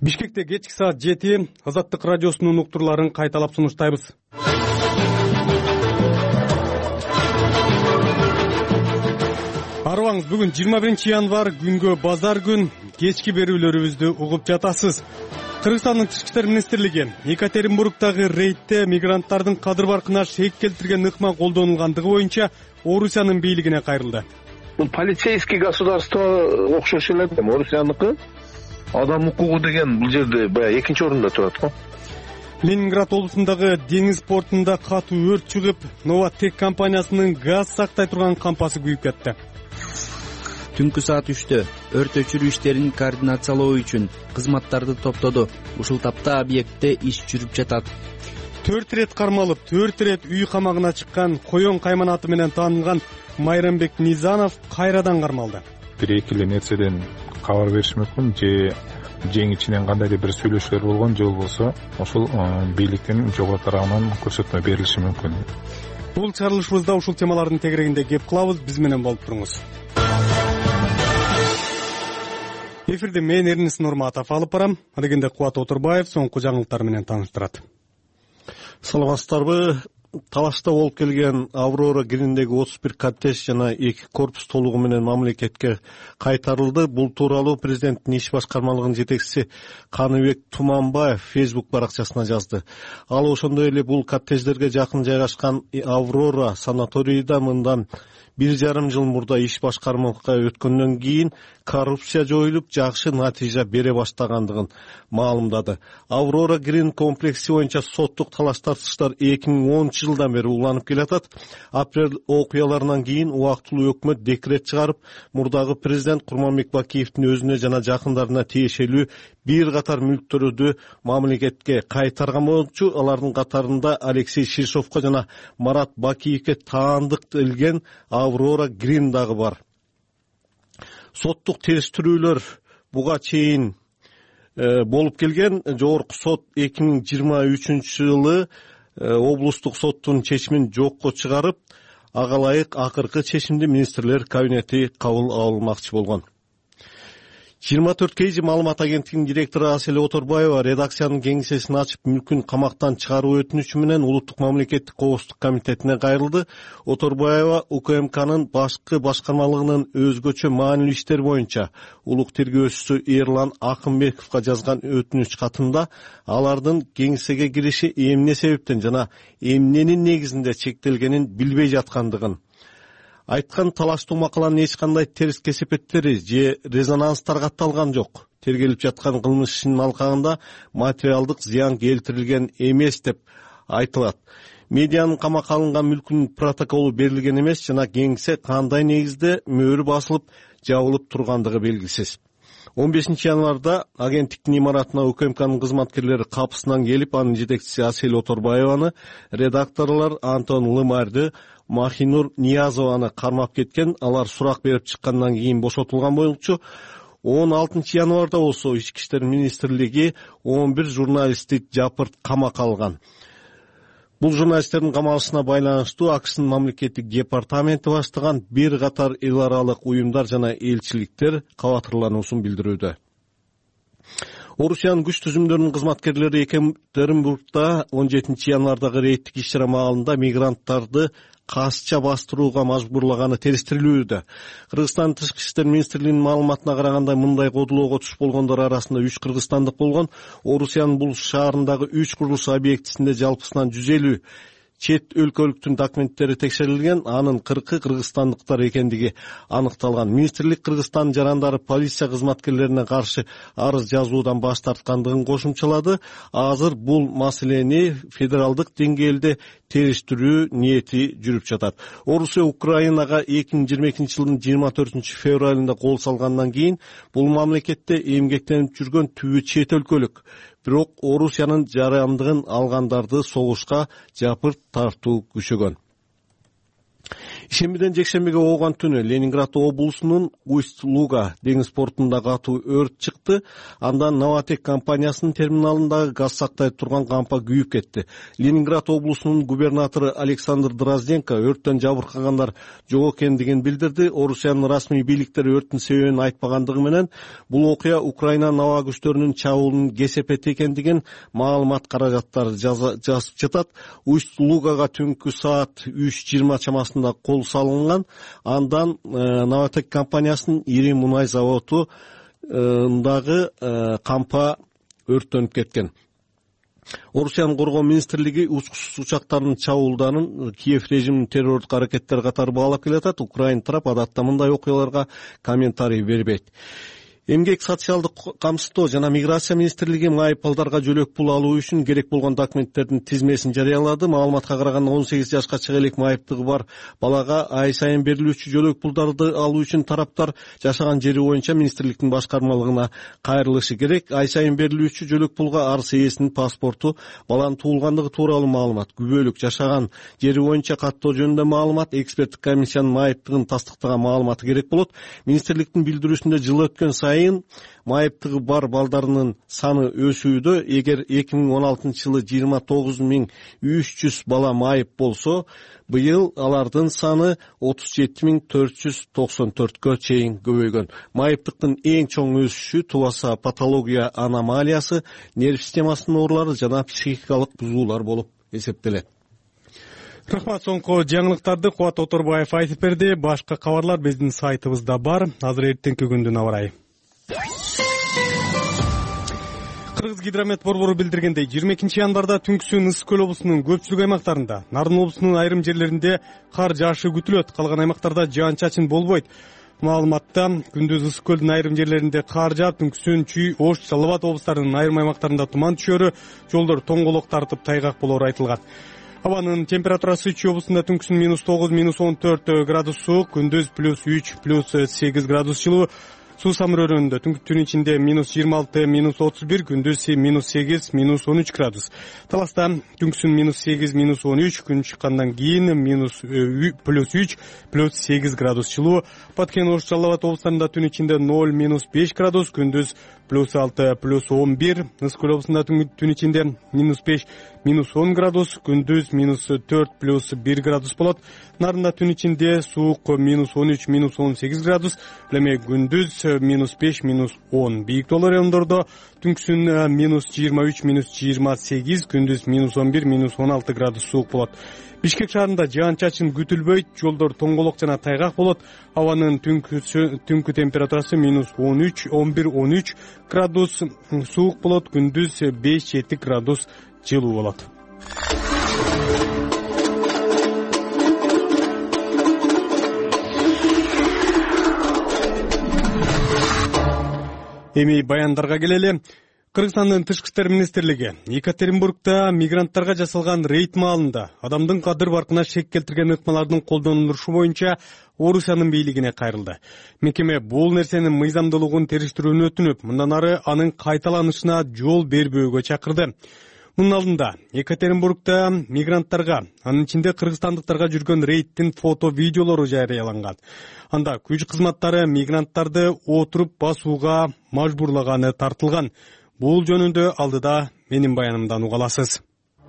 Бишкекте кечки саат 7 Азаттык радиосунун уктурларын кайталап сунуштайбыз. Арыбаңыз, бүгүн 21 январ, күнгө базар күн. Кечки берүүлөрүбүздү угуп жатасыз. Кыргызстандын Тышкы иштер министрлиги Екатеринбургдагы рейдте мигранттардын кадыр баркына шейк келтирген ыкма колдонулгандыгы боюнча Орусиянын бийлигине кайрылды. Бул полицейский государство окшош эле, Орусияныкы. Адам укугу деген бул жерде баягы экинчи орунда турат го. Ленинград облусундагы деңиз портунда катуу өрт чыгып, Новотек компаниясынын газ сактай турган кампасы күйүп кетти. Түнкү саат 3-тө өрт өчүрүү иштерин координациялоо үчүн кызматтарды топтоду. Ушул тапта объектте иш жүрүп жатат. 4 рет кармалып, 4 рет үй камагына чыккан Коён Кайман аты менен таанылган Майрамбек Низанов кайрадан кармалды. Бир-эки эле нерседен кабар бериш мүмкүн, же жең ичинен кандайдыр бир сүйлөшүүлөр болгон, же болбосо ошол бийликтин жогору тарабынан көрсөтмө берилиши мүмкүн. Бул чыгарылышыбызда ушул темалардын тегерегинде кеп кылабыз, биз менен болуп туруңуз. Эфирде мен Эрнис Нурматов алып барам, адегенде Кубат Отурбаев соңку жаңылыктар менен тааныштырат. Саламатсыздарбы? Талашта болуп келген Аврора Гриндеги 31 коттедж жана 2 корпус толугу менен мамлекетке кайтарылды. Бул тууралуу президенттин иш башкармалыгынын жетекчиси Каныбек Туманбаев Facebook баракчасына жазды. Ал ошондой эле бул коттедждерге жакын жайгашкан Аврора санаторийда мындан 1,5 жыл мурда иш башкармалыкка өткөндөн кийин коррупция жоюлуп, жакшы натыйжа бере баштагандыгын маалымдады. Аврора Грин комплекси боюнча соттук талаш тартыштар 2010 жылдан бери уланып келатат. Апрель окуяларынан кийин убактылуу өкмөт декрет чыгарып, мурдагы президент Курманбек Бакиевдин өзүнө жана жакындарына тиешелүү бир катар мүлктөрдү мамлекетке кайтарган болчу. Алардын катарында Алексей Шишовко жана Марат Бакиевке таандык делген Аврора Грин дагы бар. Соттук териштирүүлөр буга чейин болуп келген. Жогорку сот 2023 жылы облустук соттун чечимин жокко чыгарып, ага ылайык акыркы чечимди министрлер кабинети кабыл алмакчы болгон. 24 KG маалымат агенттигинин директору Асель Оторбаева редакциянын кеңсесин ачып, мүлкүн камактан чыгаруу өтүнүчү менен Улуттук мамлекеттик коопсуздук комитетине кайрылды. Оторбаева УКМКнын башкы башкармалыгынын өзгөчө маанилүү иштер боюнча улук тергөөчүсү Эрлан Акымбековго жазган өтүнүч катында алардын кеңсеге кириши эмне себептен жана эмненин негизинде чектелгенин билбей жаткандыгын айткан. Талаштуу макаланын эч кандай терс кесепеттери же резонанстар катталган жок. Тергелип жаткан кылмыш ишинин алкагында материалдык зыян келтирилген эмес деп айтылат. Медианын камакка алынган мүлкүнүн протоколу берилген эмес жана кеңсе кандай негизде мөөрү басылып жабылып тургандыгы белгисиз. 15 январда агенттиктин имаратына УКМКнын кызматкерлери капысынан келип, анын жетекчиси Асель Оторбаеваны, редакторлор Антон Лымарды, Махинур Ниязованы кармап кеткен. Алар сурак берип чыккандан кийин бошотулган болчу. 16 январда болсо Ички иштер министрлиги 11 журналистти жапырт камакка алган. Бул журналисттердин камалышына байланыштуу АКШнын мамлекеттик департаменти баштаган бир катар эл аралык уюмдар жана элчиликтер кабатырлануусун билдирүүдө. Орусиянын күч түзүмдөрүнүн кызматкерлери Екатеринбургда 17 январдагы рейдтик иш-чара маалында мигранттарды касча бастырууга мажбурлаганы териштирилүүдө. Кыргызстан Тышкы иштер министрлигинин маалыматына караганда, мындай кодулоого туш болгондор арасында 3 кыргызстандык болгон. Орусиянын бул шаарындагы 3 курулуш объектисинде жалпысынан 150 чет өлкөлүктүн документтери текшерилген, анын 40-ы кыргызстандыктар экендиги аныкталган. Министрлик Кыргызстан жарандары полиция кызматкерлерине каршы арыз жазуудан баш тарткандыгын кошумчалады. Азыр бул маселени федералдык деңгээлде териштирүү ниети жүрүп жатат. Орусия Украинага 2022 жылдын 24 февралында кол салгандан кийин бул мамлекетте эмгектенип жүргөн түбү чет өлкөлүк. Бирок Орусиянын жарандыгын алгандарды согушка жапырт тартуу күчөгөн. Ишембиден жекшембиге ооган түнү Ленинград облусунун Усть-Луга деңиз портунда катуу өрт чыкты. Андан Новотек компаниясынын терминалындагы газ сактай турган кампа күйүп кетти. Ленинград облусунун губернатору Александр Дрозденко өрттөн жабыркагандар жок экендигин билдирди. Орусиянын расмий бийликтери өрттүн себебин айтпагандыгы менен бул окуя Украинанын аба күчтөрүнүн чабуулунун кесепети экендигин маалымат каражаттары жазып жатат. Усть-Лугага түнкү саат 3:20 чамасында кол салынган. Андан Новотек компаниясынын ири мунай заводундагы кампа өрттөнүп кеткен. Орусиянын коргоо министрлиги учкучсуз учактардын чабуулдарын Киев режиминин террордук аракеттери катары баалап келатат. Украина тарап адатта мындай окуяларга комментарий бербейт. Эмгек социалдык камсыздоо жана миграция министрлиги майыпталдарга жөлөк пул алуу үчүн керек болгон документтердин тизмесин жарыялады. Маалыматка караганда 18 жашка чыга элек майыптыгы бар балага ай сайын берилүүчү жөлөк пулдарды алуу үчүн тараптар жашаган жери боюнча министрликтин башкармалыгына кайрылышы керек. Ай сайын берилүүчү жөлөк пулга арыз ээсинин паспорту, баланын туулгандыгы тууралуу маалымат, күбөлүк, жашаган жери боюнча каттоо жөнүндө маалымат, эксперттик комиссиянын майыптыгын тастыктаган маалыматы керек болот. Министрликтин билдирүүсүндө жыл өткөн сайын майыптыгы бар балдарынын саны өсүүдө. Эгер 2016-жылы 29.300 бала майып болсо, быйыл алардын саны 37.494кө чейин көбөйгөн. Майыптыктын эң чоң өсүшү тубаса патология аномалиясы, нерв системасынын оорулары жана психикалык бузуулар болуп эсептелет. Рахмат, соңку жаңылыктарды Кубат Оторбаев айтып берди. Башка кабарлар биздин сайтыбызда бар. Азыр эртеңки күндүн аба ырайы. Кыргыз гидромет борбору билдиргендей, 22 январда түнкүсүн Ысык көл облусунун көпчүлүк аймактарында, Нарын облусунун айрым жерлеринде кар жаашы күтүлөт. Калган аймактарда жаан-чачын болбойт. Маалыматта күндүз Ысык көлдүн айрым жерлеринде кар жаап, түнкүсүн Чүй, Ош, Жалал Абад облустарынын айрым аймактарында туман түшөрү, жолдор тоңголок тартып тайгак болору айтылган. Абанын температурасы Чүй облусунда түнкүсүн -9, -14 градус суук, күндүз +3, +8 градус жылуу. Суу самыр түн ичинде -26, -31, күндүз -8, -13 градус. Таласта түнкүсүн -8, -13, күн чыккандан кийин +3, +8 градус жылуу. Баткен, Ош, Жалал Абад облустарында түн ичинде 0, -5 градус, күндүз +6, +11. Ысык көл облусунда түн ичинде -5, -10 градус, күндүз -4, +1 градус болот. Нарында түн ичинде суук -13, -18 градус, эми күндүз -5, -10. Бийиктүү райондордо түнкүсүн -23, -28, күндүз -11, -16 градус суук болот. Бишкек шаарында жаан-чачын күтүлбөйт, жолдор тоңголок жана тайгак болот. Абанын түнкү температурасы -13, 11, 13 градус суук болот, күндүз 5-7 градус жылуу болот. Эми баяндарга келели. Кыргызстандын тышкы иштер министрлиги Екатеринбургда мигранттарга жасалган рейд маалында адамдын кадыр баркына шек келтирген ыкмалардын колдонулушу боюнча Орусиянын бийлигине кайрылды. Мекеме бул нерсенин мыйзамдуулугун териштирүүнү өтүнүп, мындан ары анын кайталанышына жол бербөөгө чакырды. Мунун алдында Екатеринбургда мигранттарга, анын ичинде кыргызстандыктарга жүргөн рейдтин фото-видеолору жарыяланган. Анда күч кызматтары мигранттарды отуруп басууга мажбурлаганы тартылган. Бул жөнүндө алдыда менин баянымдан уга аласыз.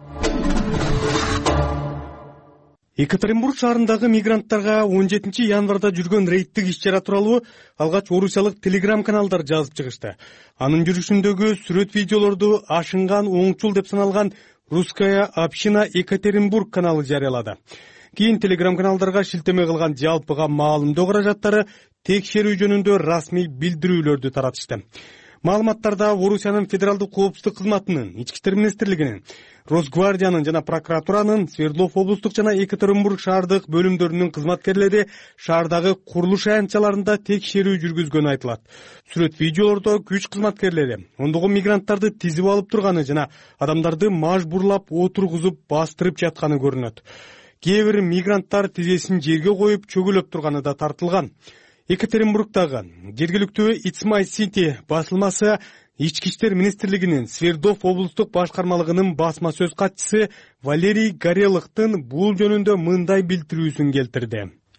Екатеринбург шаарындагы мигранттарга 17 январда жүргөн рейдтик иш-чара тууралуу алгач орусиялык телеграм-каналдар жазып чыгышты. Анын жүрүшүндөгү сүрөт-видеолорду ашынган оңчул деп саналган Русская община Екатеринбург каналы жарыялады. Кийин телеграм-каналдарга шилтеме кылган жалпыга маалымдоо каражаттары текшерүү жөнүндө расмий билдирүүлөрдү таратышты. Маалыматтарда Орусиянын федералдык коопсуздук кызматынын, Ички иштер министрлигинин, Росгвардиянын жана прокуратуранын, Свердлов облустук жана Екатеринбург шаардык бөлүмдөрүнүн кызматкерлери шаардагы курулуш аянтчаларында текшерүү жүргүзгөнү айтылат. Сүрөт-видеолордо күч кызматкерлери ондогон мигранттарды тизип алып турганы жана адамдарды мажбурлап отургузуп бастырып жатканы көрүнөт. Кээ бир мигранттар тизесин жерге коюп чөгөлөп турганы да тартылган. Екатеринбургдагы жергиликтүү It's My City басылмасы Ички иштер министрлигинин Свердлов облустук башкармалыгынын басма сөз катчысы Валерий Горелыктын бул жөнүндө мындай билдирүүсүн келтирди.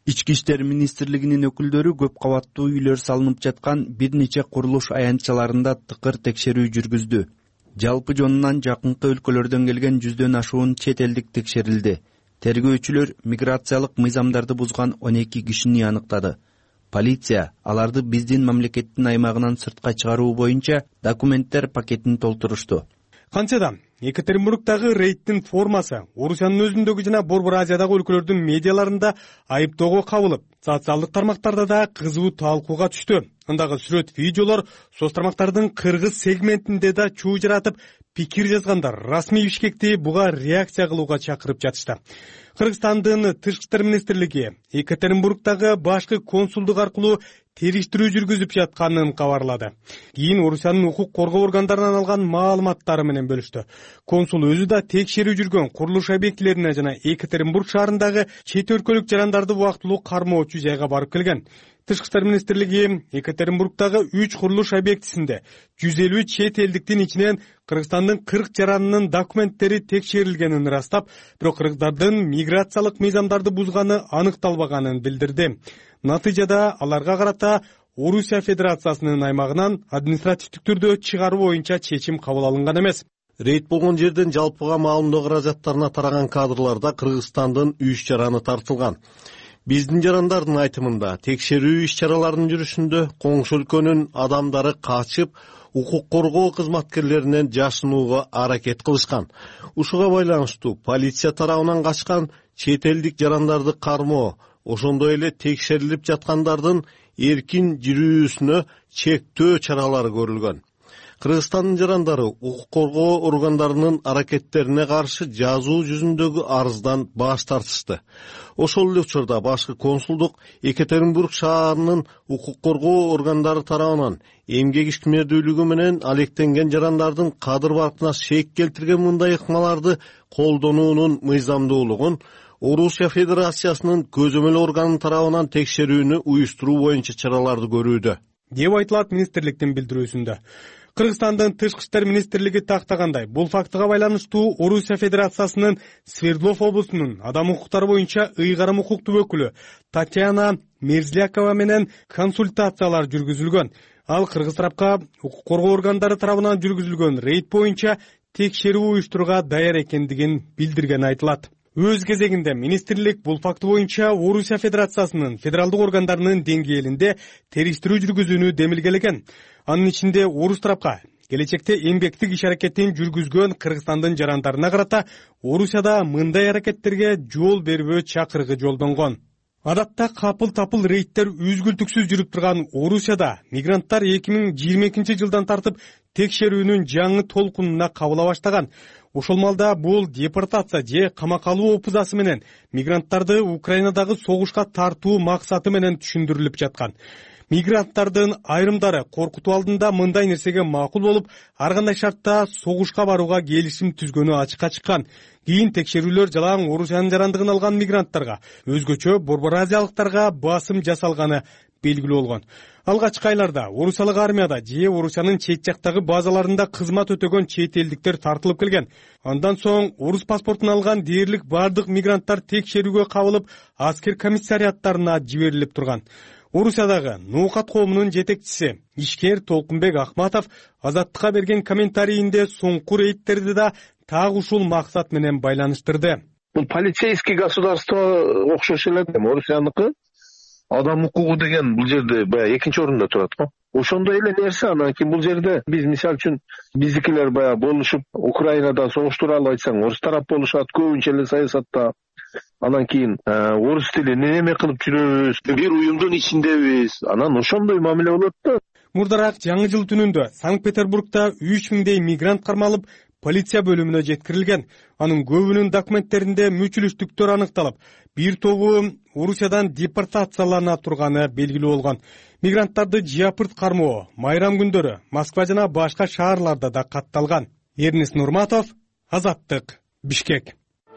Ички иштер министрлигинин өкүлдөрү көп кабаттуу үйлөр салынып жаткан бир нече курулуш аянтчаларында тыкыр текшерүү жүргүздү. Жалпы жонунан жакынкы өлкөлөрдөн келген 100дөн ашуун чет элдик текшерилди. Тергөөчүлөр миграциялык мыйзамдарды бузган 12 кишини аныктады. Полиция аларды биздин мамлекеттин аймагынан сыртка чыгаруу боюнча документтер пакетин толтурушту. Кантсе да Екатеринбургдагы рейдтин формасы Орусиянын өзүндөгү жана Борбор Азиядагы өлкөлөрдүн медиаларында айыптоого кабылып, социалдык тармактарда да кызуу талкууга түштү. Андагы сүрөт, видеолор соц тармактардын кыргыз сегментинде да чуу жаратып, пикир жазгандар расмий Бишкекти буга реакция кылууга чакырып жатышты. Кыргызстандын Тышкы иштер министрлиги Екатеринбургдагы башкы консулдук аркылуу териштирүү жүргүзүп жатканын кабарлады. Кийин Орусиянын укук коргоо органдарынан алган маалыматтары менен бөлүштү. Консул өзү да текшерүү жүргөн курулуш объектилерине жана Екатеринбург шаарындагы чет өлкөлүк жарандарды убактылуу кармоочу жайга барып келген. Тышкы иштер министрлиги Екатеринбургдагы 3 курулуш объектисинде 150 чет элдиктин ичинен Кыргызстандын 40 жаранынын документтери текшерилгенин ырастап, бирок кыргыздардын миграциялык мыйзамдарды бузганы аныкталбаганын билдирди. Натыйжада аларга карата Орусия Федерациясынын аймагынан административдик түрдө чыгаруу боюнча чечим кабыл алынган эмес. Рейд болгон жерден жалпыга маалымдоо каражаттарына тараган кадрларда Кыргызстандын 3 жараны тартылган. Биздин жарандардын айтымында текшерүү иш-чараларынын жүрүшүндө коңшу өлкөнүн адамдары качып, укук коргоо кызматкерлеринен жашынууга аракет кылышкан. Ушуга байланыштуу полиция тарабынан качкан чет элдик жарандарды кармоо, ошондой эле текшерилип жаткандардын эркин жүрүүсүнө чектөө чаралары көрүлгөн. Кыргызстандын жарандары укук коргоо органдарынын аракеттерине каршы жазуу жүзүндөгү арыздан баш тартышты. Ошол эле учурда башкы консулдук Екатеринбург шаарынын укук коргоо органдары тарабынан эмгек ишмердүүлүгү менен алектенген жарандардын кадыр баркына шек келтирген мындай ыкмаларды колдонуунун мыйзамдуулугун Орусия Федерациясынын көзөмөл органы тарабынан текшерүүнү уюштуруу боюнча чараларды көрүүдө, деп айтылат министрликтин билдирүүсүндө. Кыргызстандын Тышкы иштер министрлиги тактагандай, бул фактыга байланыштуу Орусия Федерациясынын Свердлов облусунун адам укуктары боюнча ыйгарым укуктуу өкүлү Татьяна Мерзлякова менен консультациялар жүргүзүлгөн. Ал кыргыз тарапка укук коргоо органдары тарабынан жүргүзүлгөн рейд боюнча текшерүү уюштурууга даяр экендигин билдиргени айтылат. Өз кезегинде министрлик бул факты боюнча Орусия Федерациясынын федералдык органдарынын деңгээлинде териштирүү жүргүзүүнү демилгелеген. Анын ичинде орус тарапка келечекте эмгектик иш-аракетин жүргүзгөн Кыргызстандын жарандарына карата Орусияда мындай аракеттерге жол бербөө чакырыгы жолдонгон. Адатта капыл-тапыл рейдтер үзгүлтүксүз жүрүп турган Орусияда мигранттар 2022 жылдан тартып текшерүүнүн жаңы толкунуна кабыла баштаган. Ошол малда бул депортация же камакка алуу опузасы менен мигранттарды Украинадагы согушка тартуу максаты менен түшүндүрүлүп жаткан. Мигранттардын айрымдары коркутуу алдында мындай нерсеге макул болуп, ар кандай шартта согушка барууга келишим түзгөнү ачыкка чыккан. Кийин текшерүүлөр жалаң Орусиянын жарандыгын алган мигранттарга, өзгөчө Борбор Азиялыктарга басым жасалганы белгилүү болгон. Алгачкы айларда Орусиялык армияда же Орусиянын чет жактагы базаларында кызмат өтөгөн чет элдиктер тартылып келген. Андан соң орус паспортун алган дээрлик бардык мигранттар текшерүүгө кабылып, аскер комиссариаттарына жиберилип турган. Орусиядагы Ноокат коомунун жетекчиси ишкер Толкунбек Ахматов Азаттыкка берген комментарийинде соңку рейдтерди да так ушул максат менен байланыштырды. Бул полицейский государство окшош эле, Орусияныкы адам укугу деген бул жерде баягы экинчи орунда турат го. Ошондой эле нерсе. Анан кийин бул жерде биз мисалы үчүн биздикилер баягы болушуп Украинада согуш тууралуу айтсаң, орус тарап болушат, көбүнчө эле саясатта. Анан кийин орус тилин эме кылып жүрөбүз, бир уюмдун ичиндебиз. Анан ошондой мамиле болот да. Мурдараак жаңы жыл түнүндө Санкт-Петербургда 3000 мигрант кармалып, полиция бөлүмүнө жеткирилген. Анын көбүнүн документтеринде мүчүлүштүктөр аныкталып, бир тобу Орусиядан депортациялана турганы белгилүү болгон. Мигранттарды жапырт кармоо майрам күндөрү Москва жана башка шаарларда да катталган. Эрнест Нурматов, Азаттык, Бишкек.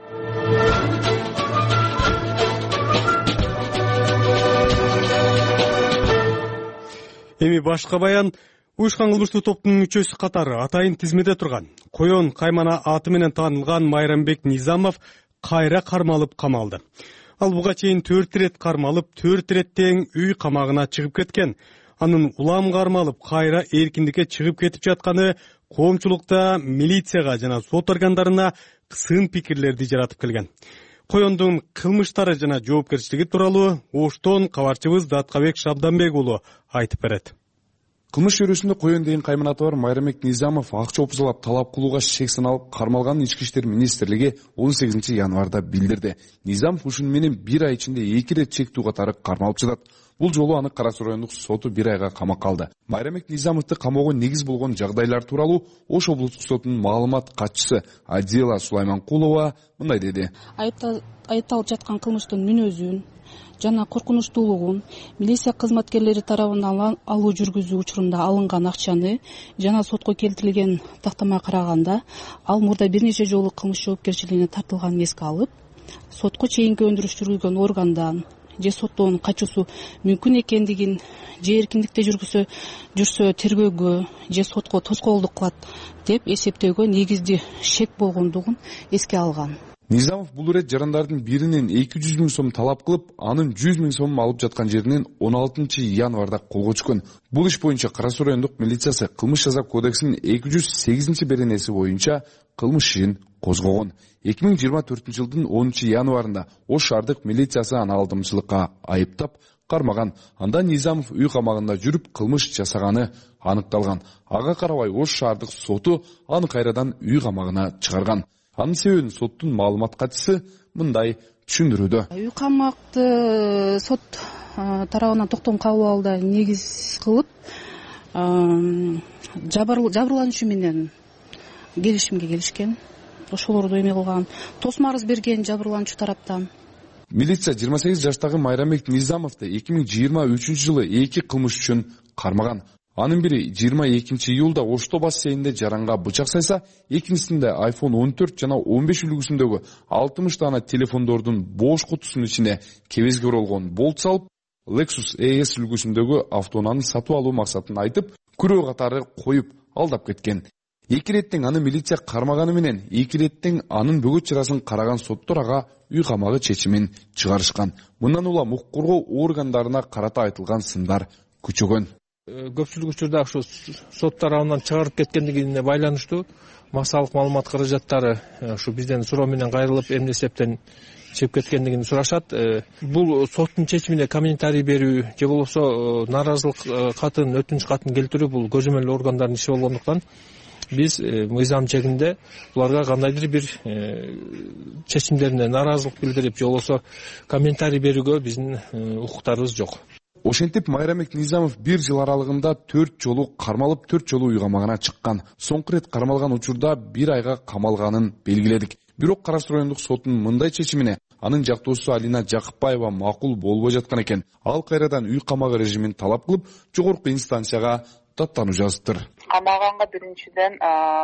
Эми башка баян. Уюшкан кылмыштуу топтун мүчөсү катары атайын тизмеде турган Коен Каймана аты менен таанылган Майрамбек Низамов кайра кармалып камалды. Ал буга чейин 4 ирет кармалып, 4 ирет тең үй камагына чыгып кеткен. Анын улам кармалып, кайра эркиндикке чыгып кетип жатканы коомчулукта милицияга жана сот органдарына сын пикирлерди жаратып келген. Коёндун кылмыштары жана жоопкерчилиги тууралуу Оштон кабарчыбыз Даткабек Шабданбек уулу айтып берет. Кылмыш чөйрөсүндө коён деген кайманаты бар Майрамбек Низамов акча опузалап талап кылууга шек саналып кармалганын Ички иштер министрлиги 18 январда билдирди. Низамов ушуну менен 1 ай ичинде 2 ирет чектүү катары кармалып жатат. Бул жолу аны Кара Суу райондук соту 1 айга камакка алды. Майрамбек Низамовду камоого негиз болгон жагдайлар тууралуу Ош облустук сотунун маалымат катчысы Адила Сулайманкулова мындай деди. Айыпталып жаткан кылмыштын мүнөзүн жана коркунучтуулугун, милиция кызматкерлери тарабынан алуу жүргүзүү учурунда алынган акчаны жана сотко келтирилген тактамага караганда ал мурда бир нече жолу кылмыш жоопкерчилигине тартылганын эске алып, сотко чейинки өндүрүш жүргүзгөн органдан же соттон качуусу мүмкүн экендигин, же эркиндикте жүрсө тергөөгө же сотко тоскоолдук кылат деп эсептөөгө негизди шек болгондугун эске алган. Низамов бул ирет жарандардын биринен 200 000 сом талап кылып, анын 100 000 сом алып жаткан жеринен 16 январда колго түшкөн. Бул иш боюнча Кара Суу райондук милициясы кылмыш жаза кодексинин 208 беренеси боюнча кылмыш ишин козгогон. 2024 жылдын 10 январында Ош шаардык милициясы аны алдамчылыкка айыптап кармаган. Анда Низамов үй камагында жүрүп кылмыш жасаганы аныкталган. Ага карабай Ош шаардык соту аны кайрадан үй камагына чыгарган. Анын себебин соттун маалымат катчысы мындай түшүндүрүүдө. Үй камакты сот тарабынан токтом кабыл алууга негиз кылып, жабырлануучу менен келишимге келишкен. Ошолорду эме кылган, тосмо арыз берген жабырлануучу тараптан. Милиция 28 жаштагы Майрамбек Низамовду 2023 жылы 2 кылмыш үчүн кармаган. Анын бири 22 июлда Ошто бассейнинде жаранга бычак сайса, экинчисинде iPhone 14 жана 15 үлгүсүндөгү 60 дана телефондордун бош кутусунун ичине кебезге оролгон болт салып, Lexus ES үлгүсүндөгү автоунааны сатып алуу максатын айтып, күрөө катары коюп алдап кеткен. 2 иреттен аны милиция кармаганы менен 2 иреттен анын бөгөт чарасын караган соттор ага үй камагы чечимин чыгарышкан. Мындан улам укук коргоо органдарына карата айтылган сындар күчөгөн. Көпчүлүк учурда ушу сот тарабынан чыгарып кеткендигине байланыштуу массалык маалымат каражаттары ушу бизден суроо менен кайрылып эмне себептен чыгып кеткендигин сурашат. Бул соттун чечимине комментарий берүү же болбосо нааразылык катын, өтүнүч катын келтирүү бул көзөмөл органдардын иши болгондуктан биз мыйзам чегинде буларга кандайдыр бир чечимдерине нааразылык билдирип же болбосо комментарий берүүгө биздин укуктарыбыз жок. Ошентип Майрамбек Низамов 1 жыл аралыгында 4 жолу кармалып, 4 жолу үй камагына чыккан. Соңку рет кармалган учурда 1 айга камалганын белгиледик. Бирок Кара Суу райондук сотунун мындай чечимине анын жактоосу Алина Жакыпбаева макул болбой жаткан экен. Ал кайрадан үй камагы режимин талап кылып, жогорку инстанцияга даттануу жазыптыр. Камалганга биринчиден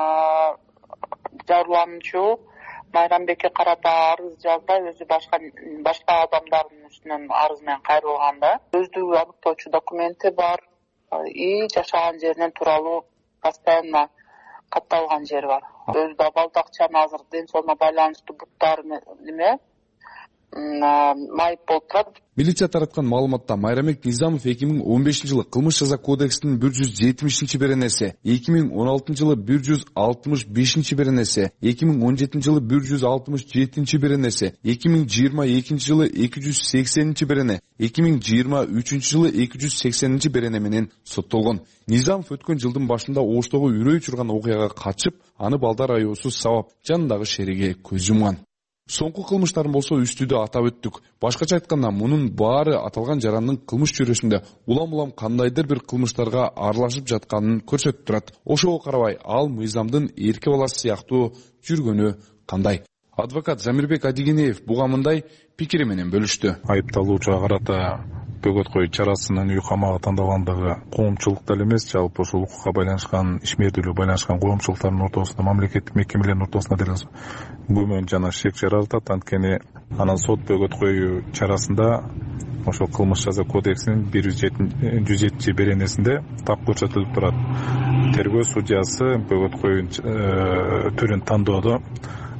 жабырлануучу Майрамбекке карата арыз жазбай, өзү башка адамдардын үстүнөн арыз менен кайрылганда, өздүгү аныктоочу документи бар и жашаган жеринен тууралуу постоянно катталган жери бар. Өзү да балдакчаны азыр ден соолугуна байланыштуу буттары неме майып болуп турат. Милиция тараткан маалыматта Майрамбек Низамов 2015 жылы кылмыш жаза кодексинин 170 беренеси, 2016 жылы 165 беренеси, 2017 жылы 167 беренеси, 2022 жылы 280 берене, 2023 жылы 280 берене менен соттолгон. Низамов өткөн жылдын башында Оштогу үрөй учурган окуяга катышып, аны балдар аюусу сабап жанындагы шериге көз жумган. Соңку кылмыштарын болсо үстүдө атап өттүк. Башкача айтканда, мунун баары аталган жарандын кылмыш чөйрөсүндө улам кандайдыр бир кылмыштарга аралашып жатканын көрсөтүп турат. Ошого карабай, ал мыйзамдын эрке баласы сыяктуу жүргөнү кандай? Адвокат Замирбек Адигенеев буга мындай пикири менен бөлүштү. Айыпталуучуга карата бөгөт коюу чарасынын үй камагы тандалгандыгы коомчулукта эле эмес, жалпы ушул укукка байланышкан, ишмердүүлүгү байланышкан коомчулуктардын ортосунда, мамлекеттик мекемелердин ортосунда деле күмөн жана шек жаратат. Анткени анан сот бөгөт коюу чарасында ошол кылмыш жаза кодексинин 107 беренесинде так көрсөтүлүп турат. Тергөө судьясы бөгөт коюу түрүн тандоодо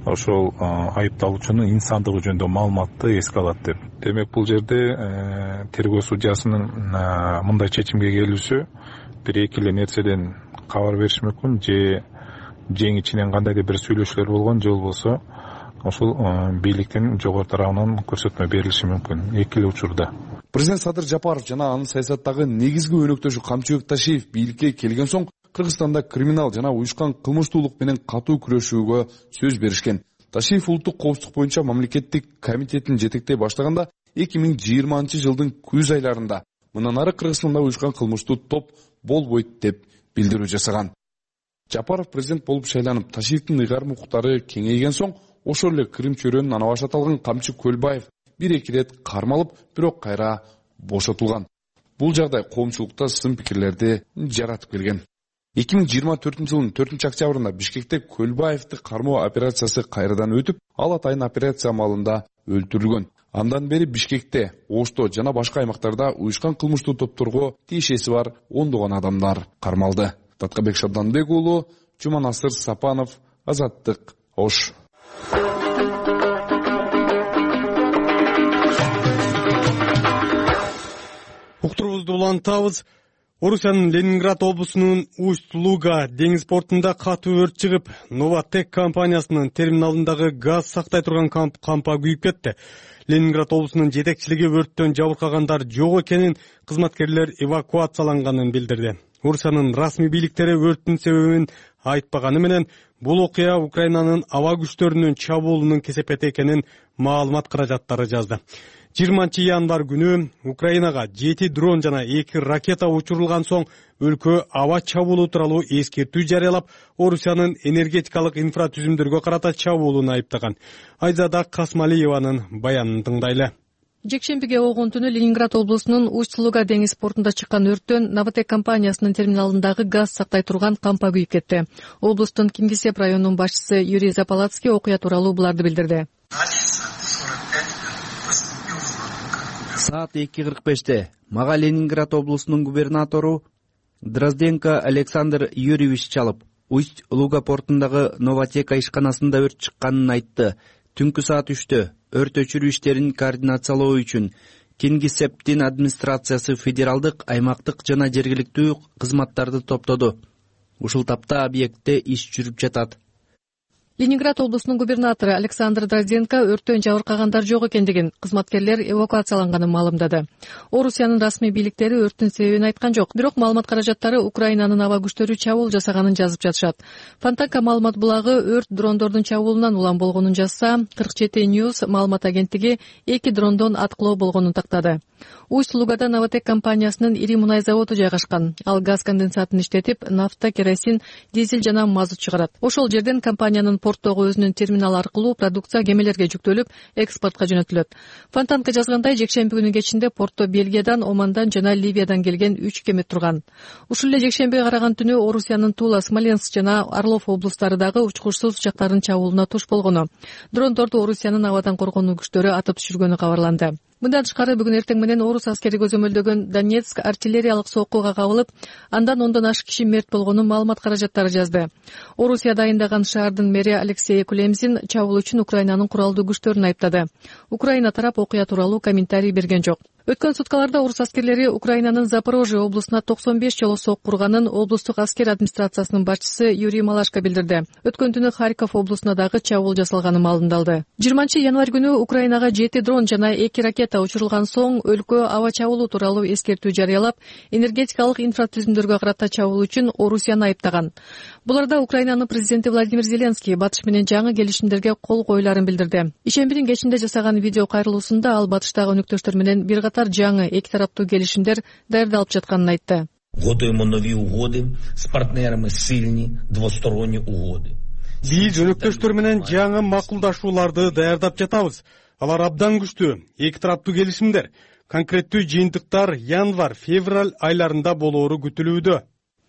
ошол айыпталуучунун инсандыгы жөнүндө маалыматты эске алат деп. Демек бул жерде тергөө судьясынын мындай чечимге келүүсү бир эки эле нерседен кабар бериши мүмкүн, же ичинен кандайдыр бир сүйлөшүүлөр болгон, же болбосо ошол бийликтин жогору тарабынан көрсөтмө берилиши мүмкүн эки эле учурда. Президент Садыр Жапаров жана анын саясаттагы негизги өнөктөшү Камчыбек Ташиев бийликке келген соң Кыргызстанда криминал жана уюшкан кылмыштуулук менен катуу күрөшүүгө сөз беришкен. Ташиев улуттук коопсуздук боюнча мамлекеттик комитетин жетектей баштаганда 2020 жылдын күз айларында мындан ары Кыргызстанда уюшкан кылмыштуу топ болбойт деп билдирүү жасаган. Жапаров президент болуп шайланып, Ташиевдин ыйгарым укуктары кеңейген соң ошол эле Крым чөйрөнүн ана башы аталган Камчы Көлбаев бир эки рет кармалып, бирок кайра бошотулган. Бул жагдай коомчулукта сын пикирлерди жаратып келген. 2024 жылдын 4 октябрында Бишкекте Көлбаевди кармоо операциясы кайрадан өтүп, ал атайын операция маалында өлтүрүлгөн. Андан бери Бишкекте, Ошто жана башка аймактарда уюшкан кылмыштуу топторго тиешеси бар ондогон адамдар кармалды. Таткабек Шабданбек уулу, Жуманасыр Сапанов, Азаттык, Ош. Уктурубузду улантабыз. Орусиянын Ленинград облусунун Усть-Луга деңиз портунда катуу өрт чыгып, Новатек компаниясынын терминалындагы газ сактай турган кампа күйүп кетти. Ленинград облусунун жетекчилиги өрттөн жабыркагандар жок экенин, кызматкерлер эвакуацияланганын билдирди. Орусиянын расмий бийликтери өрттүн себебин айтпаганы менен, бул окуя Украинанын аба күчтөрүнүн чабуулунун кесепети экенин маалымат каражаттары жазды. 20 январь күнү Украинага 7 дрон жана 2 ракета учурулган соң өлкө аба чабуулу тууралуу эскертүү жарыялап, Орусиянын энергетикалык инфратүзүмдөргө карата чабуулун айыптаган. Айзада Касмалиеванын баянын тыңдайлы. Жекшембиге огон түнү Ленинград облусунун Усть-Луга деңиз портунда чыккан өрттөн Новатек компаниясынын терминалындагы газ сактай турган кампа күйүп кетти. Облустун Кингисепп районунун башчысы Юрий Запалацкий окуя тууралуу буларды билдирди. Саат 2:45-те мага Ленинград облусунун губернатору Дрозденко Александр Юрьевич чалып, Усть-Луга портундагы Новатека ишканасында өрт чыкканын айтты. Түнкү саат 3-тө өрт өчүрүү иштерин координациялоо үчүн Кингисепптин администрациясы федералдык, аймактык жана жергиликтүү кызматтарды топтоду. Ушул тапта объектте иш жүрүп жатат. Ленинград облусунун губернатору Александр Дрозденко өрттөн жабыркагандар жок экендигин, кызматкерлер эвакуацияланганын маалымдады. Орусиянын расмий бийликтери өрттүн себебин айткан жок, бирок маалымат каражаттары Украинанын аба күчтөрү чабуул жасаганын жазып жатышат. Фонтанка маалымат булагы өрт дрондордун чабуулунан улам болгонун жазса, 47 News маалымат агенттиги 2 дрондон аткылоо болгонун тактады. Усть-Лугада Новатек компаниясынын ири мунай заводу жайгашкан. Ал газ конденсатын иштетип, нафта, керосин, дизель жана мазут чыгарат. Ошол жерден компаниянын порттогу өзүнүн терминал аркылуу продукция кемелерге жүктөлүп, экспортко жөнөтүлөт. Фонтанка жазгандай, жекшемби күнү кечинде портто Бельгиядан, Омандан жана Ливиядан келген 3 кеме турган. Ушул эле жекшембиге караган түнү Орусиянын Тула, Смоленск жана Орлов облустары дагы учкучсуз жактардын чабуулуна туш болгону. Дрондорду Орусиянын абадан коргонуу күчтөрү атып түшүргөнү кабарланды. Мындан тышкары бүгүн эртең менен орус аскери көзөмөлдөгөн Донецк артиллериялык соккуга кабылып, андан 10дон ашык киши мерт болгонун маалымат каражаттары жазды. Орусия дайындаган шаардын мэри Алексей Кулемзин чабуул үчүн Украинанын куралдуу күчтөрүн айыптады. Украина тарап окуя тууралуу комментарий берген жок. Өткөн суткаларда орус аскерлери Украинанын Запорожье облусуна 95 жолу сок курганын облустук аскер администрациясынын башчысы Юрий Малашко билдирди. Өткөн түнү Харьков облусуна дагы чабуул жасалганы маалымдалды. 20 январь күнү Украинага 7 дрон жана 2 ракета учурулган соң өлкө аба чабуулу тууралуу эскертүү жарыялап, энергетикалык инфратүзүмдөргө карата чабуул үчүн Орусияны айыптаган. Буларда Украинанын президенти Владимир Зеленский батыш менен жаңы келишимдерге кол коюларын билдирди. Ишембинин кечинде жасаган видео кайрылуусунда ал батыштагы өнөктөштөр менен бир катар жаңы эки тараптуу келишимдер даярдалып жатканын айтты. Готовимо нові угоди з партнерами, сильні двосторонні угоди. Биз өнөктөштөр менен жаңы макулдашууларды даярдап жатабыз. Алар абдан күчтүү, эки тараптуу келишимдер. Конкреттүү жыйынтыктар январь, февраль айларында болоору күтүлүүдө.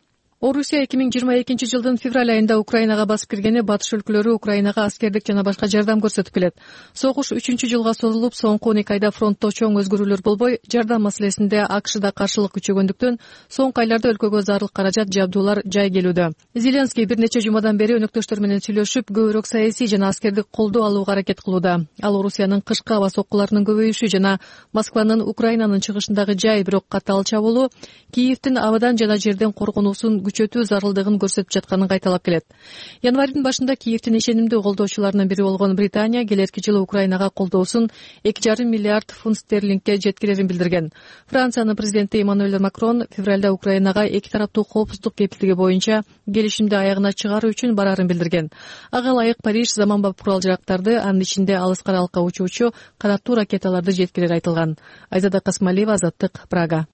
Орусия 2022 жылдын февраль айында Украинага басып киргени батыш өлкөлөрү Украинага аскердик жана башка жардам көрсөтүп келет. Согуш 3-жылга созулуп, соңку 12 айда фронтто чоң өзгөрүүлөр болбой, жардам маселесинде АКШда каршылык күчөгөндүктөн соңку айларда өлкөгө зарыл каражат, жабдуулар жай келүүдө. Зеленский бир нече жумадан бери өнөктөштөр менен сүйлөшүп, көбүрөөк саясий жана аскердик колдоо алууга аракет кылууда. Ал Орусиянын кышкы аба соккуларынын көбөйүшү жана Москванын Украинанын чыгышындагы жай бирок катаал чабуулу Киевдин абадан жана жерден коргонуусун күчөтүү зарылдыгын көрсөтүп жатканын кайталап келет. Январдын башында Киевдин ишенимдүү колдоочуларынын бири болгон Британия келерки жылы Украинага колдоосун 2,5 миллиард фунт стерлингке жеткирерин билдирген. Франциянын президенти Эммануэль Макрон февралда Украинага эки тараптуу коопсуздук кепилдиги боюнча келишимди аягына чыгаруу үчүн барарын билдирген. Ага ылайык Париж заманбап курал-жарактарды, анын ичинде алыс аралыкка учуучу канаттуу ракеталарды жеткирери айтылган. Айзада Касмалиева, Азаттык, Прага.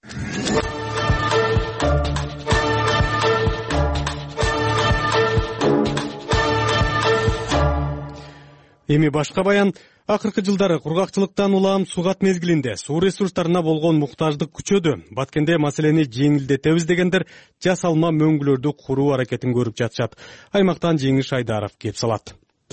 Эми башка баян. Акыркы жылдары кургакчылыктан улам сугат мезгилинде суу ресурстарына болгон муктаждык күчөдү. Баткенде маселени жеңилдетебиз дегендер жасалма мөңгүлөрдү куруу аракетин көрүп жатышат. Аймактан Жеңиш Айдаров кеп салат.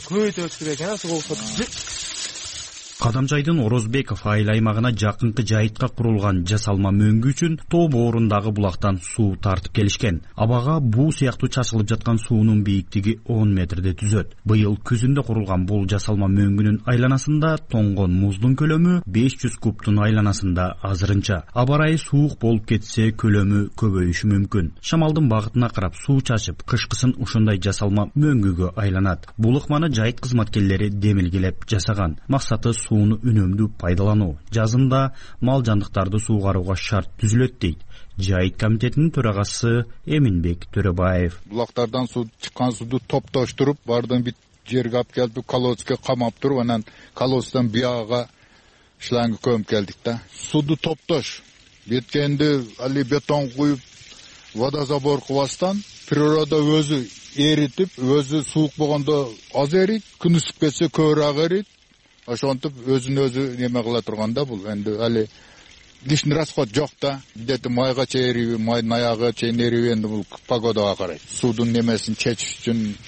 Кадамжайдын Орозбеков айыл аймагына жакынкы жайытка курулган жасалма мөңгү үчүн тоо боорундагы булактан суу тартып келишкен. Абага буу сыяктуу чачылып жаткан суунун бийиктиги 10 метрде түзөт. Быйыл күзүндө курулган бул жасалма мөңгүнүн айланасында тоңгон муздун көлөмү 500 кубтун айланасында азырынча. Аба ырайы суук болуп кетсе көлөмү көбөйүшү мүмкүн. Шамалдын багытына карап суу чачып, кышкысын ушундай жасалма мөңгүгө айланат. Бул ыкманы жайыт кызматкерлери демилгелеп жасаган. Максаты сууну үнөмдүү пайдалануу. Жазында мал жандыктарды суугарууга шарт түзүлөт дейт Жайыт комитетинин төрагасы Эминбек Төрөбаев. Булактардан суу чыккан сууду топтоштуруп, бардын бит жерге алып келип, колодцке камап туруп, анан колодцтан бияга шланга көмүп келдик да. Сууду топтош. Беткенди али бетон куюп, водозабор кылбастан природа өзү эритип, өзү суук болгондо аз эрийт, күн ысып кетсе көбүрөөк эрийт. Ошонтип өзүн-өзү неме кыла турганда бул энди али лишний расход жок да. Где-то майга чейриби, майдын аягы чейин эриби, энди бул погодага карайт. Суудун немесин чечиш үчүн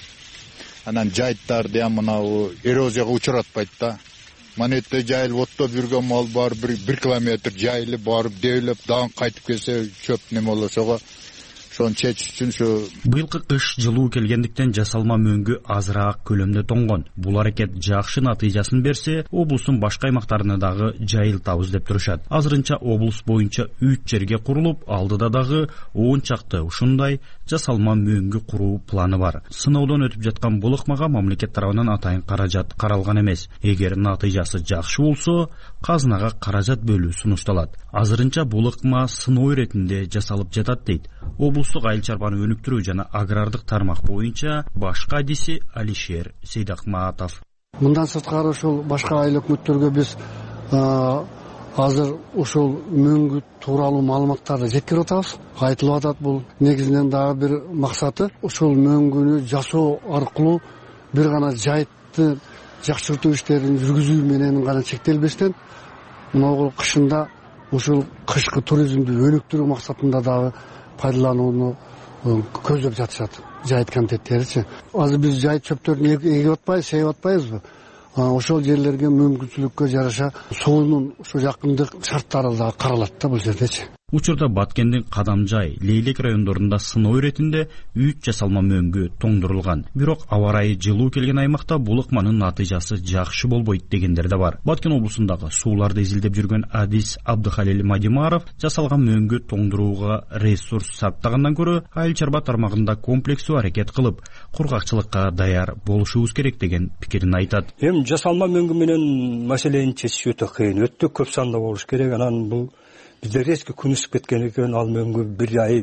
анан жайыттарды мына эрозияга учуратпайт да. Манетте жайылып оттоп жүргөн мал бар, 1 километр жайылып барып дээлеп, дагы кайтып келсе чөп неме болсого ошону чечиш үчүн ушу быйылкы кыш жылуу келгендиктен жасалма мөңгү азыраак көлөмдө тоңгон. Бул аракет жакшы натыйжасын берсе, облустун башка аймактарына дагы жайылтабыз деп турушат. Азырынча облус боюнча 3 жерге курулуп, алдыда дагы 10 чакты ушундай жасалма мөңгү куруу планы бар. Сыноодон өтүп жаткан бул ыкмага мамлекет тарабынан атайын каражат каралган эмес. Эгер натыйжасы жакшы болсо, казынага каражат бөлүү сунушталат. Азырынча бул ыкма сыноо иретинде жасалып жатат дейт облустук айыл чарбаны өнүктүрүү жана агрардык тармак боюнча башка адиси Алишер Сейдакматов. Мындан сырткары ушул башка айыл өкмөттөргө биз азыр ушул мөңгү тууралуу маалыматтарды жеткирип атабыз. Айтылып атат бул негизинен дагы бир максаты ушул мөңгүнү жасоо аркылуу бир гана жайытты жакшыртуу иштерин жүргүзүү менен гана чектелбестен, мына кышында ушул кышкы туризмди өнүктүрүү максатында дагы пайдаланууну көздөп жатышат жайыт комитеттеричи. Азыр биз жайыт чөптөрүн эгип атпайбыз, сейип атпайбызбы? Ошол жерлерге мүмкүнчүлүккө жараша суунун ушу жакындык шарттары да каралат да бул жердечи. Учурда Баткендин Кадамжай, Лейлек райондорунда сыноо иретинде 3 жасалма мөңгү тоңдурулган. Бирок аба ырайы жылуу келген аймакта бул ыкманын натыйжасы жакшы болбойт дегендер да бар. Баткен облусундагы сууларды изилдеп жүргөн адис Абдыхалил Мадимаров жасалган мөңгү тоңдурууга ресурс сарптагандан көрө айыл чарба тармагында комплексүү аракет кылып, кургакчылыкка даяр болушубуз керек деген пикирин айтат. Эми жасалма мөңгү менен маселени чечиш өтө кыйын, өтө көп санда болуш керек. Анан бул бизде резко күн ысып кеткен экен, ал мөңгү бир ай,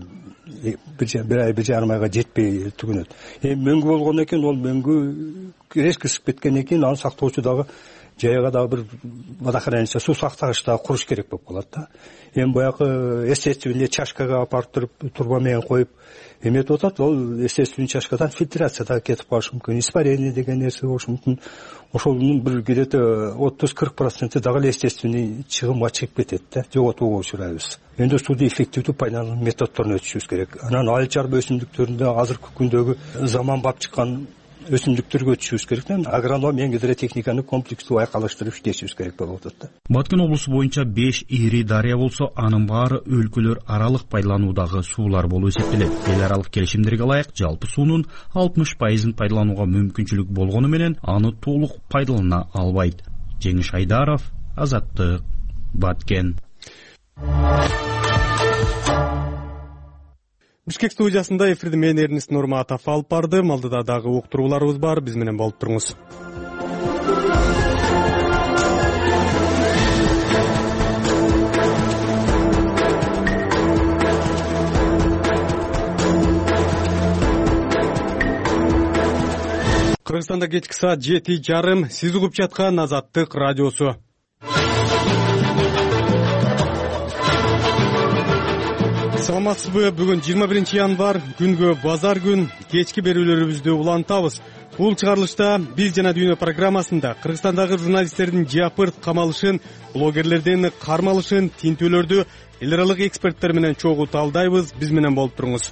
бир жарым айга жетпей түгөнөт. Эми мөңгү болгон экен, ол мөңгү резко ысып кеткен экен, аны сактоочу дагы жайга дагы бир водохранилище суу сактагыч дагы куруш керек болуп калат да. Эми баягы естественный чашкага алып барып туруп турба менен коюп эметип атат. Ол естественный чашкадан фильтрация дагы кетип калышы мүмкүн, испарение деген нерсе болушу мүмкүн. Ошонун бир где-то 30-40% дагы эле естественный чыгымга чыгып кетет да, жоготууга учурайбыз. Эми сууну эффективдүү пайдалануу методдорун өтүшүбүз керек. Анан айыл чарба өсүмдүктөрүндө азыркы күндөгү заманбап чыккан өсүмдүктөргө өтүшүбүз керек да. Агроном менен гидротехниканы комплекстүү айкалыштырып иштешибиз керек болуп атат да. Баткен облусу боюнча 5 ири дарыя болсо, анын баары өлкөлөр аралык пайдалануудагы суулар болуп эсептелет. Эл аралык келишимдерге ылайык жалпы суунун 60%-ын пайдаланууга мүмкүнчүлүк болгону менен аны толук пайдалана албайт. Жеңиш Айдаров, Азаттык, Баткен. Бишкек студиясында эфирди мен Эрнест Нурматов алып бардым. Алдыда дагы уктурууларыбыз бар, биз менен болуп туруңуз. Кыргызстанда кечки саат 7:30. Сиз угуп жаткан Азаттык радиосу. Саламатсызбы? Бүгүн 21 январь, күнгө базар күн. Кечки берүүлөрүбүздү улантабыз. Бул чыгарылышта биз жана дүйнө программасында Кыргызстандагы журналисттердин жапырт камалышын, блогерлердин кармалышын, тинтүүлөрдү эл аралык эксперттер менен чогуу талдайбыз. Биз менен болуп туруңуз.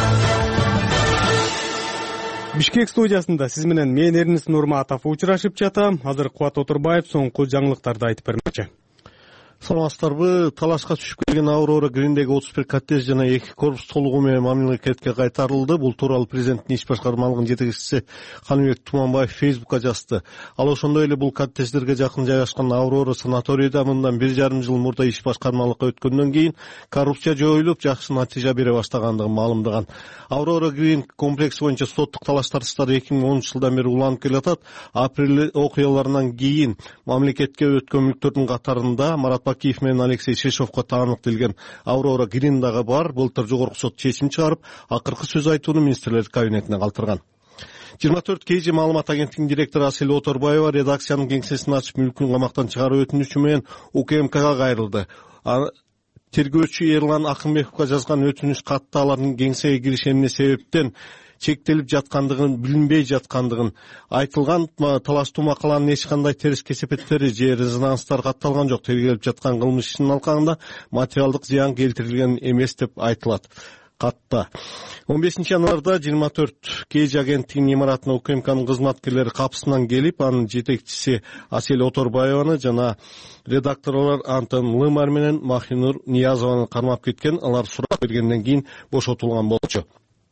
Бишкек студиясында сиз менен мен Эрнест Нурматов учурашып жатам. Азыр Кубат Отурбаев соңку жаңылыктарды айтып бермекчи. Саламатсыздарбы? Талашка түшүп келген Аврора Гриндеги 31 коттедж жана 2 корпус толугу менен мамлекетке кайтарылды. Бул тууралуу президенттин иш башкармалыгынын жетекчиси Каныбек Туманбаев Фейсбукка жазды. Ал ошондой эле бул коттедждерге жакын жайгашкан Аврора санаторийда мындан 1,5 жыл мурда иш башкармалыкка өткөндөн кийин коррупция жоюлуп, жакшы натыйжа бере баштагандыгын маалымдаган. Аврора Грин комплекси боюнча соттук талаш тартыштары 2010 жылдан бери уланып келатат. Апрель окуяларынан кийин мамлекетке өткөн мүлктөрдүн катарында Марат Бакиев менен Алексей Шишовго таанылтылган Аврора Грин дагы бар. Былтыр жогорку сот чечим чыгарып, акыркы сөз айтууну министрлер кабинетине калтырган. 24 KG маалымат агенттигинин директору Асель Оторбаева редакциянын кеңсесин ачып мүлкүн камактан чыгаруу өтүнүчү менен УКМКга кайрылды. Тергөөчү Эрлан Акынбековго жазган өтүнүч катта алардын кеңсеге кириши эмне себептен чектелип жаткандыгын, билинбей жаткандыгын айтылган. Талаштуу макаланын эч кандай терс кесепеттери же резонанстар катталган жок. Тергелип жаткан кылмыш ишинин алкагында материалдык зыян келтирилген эмес деп айтылат катта. 15 январда 24 KG агенттигинин имаратына УКМКнын кызматкерлери капысынан келип, анын жетекчиси Асель Оторбаеваны жана редакторлор Антон Лымар менен Махинур Ниязованы кармап кеткен. Алар сурак бергенден кийин бошотулган болчу.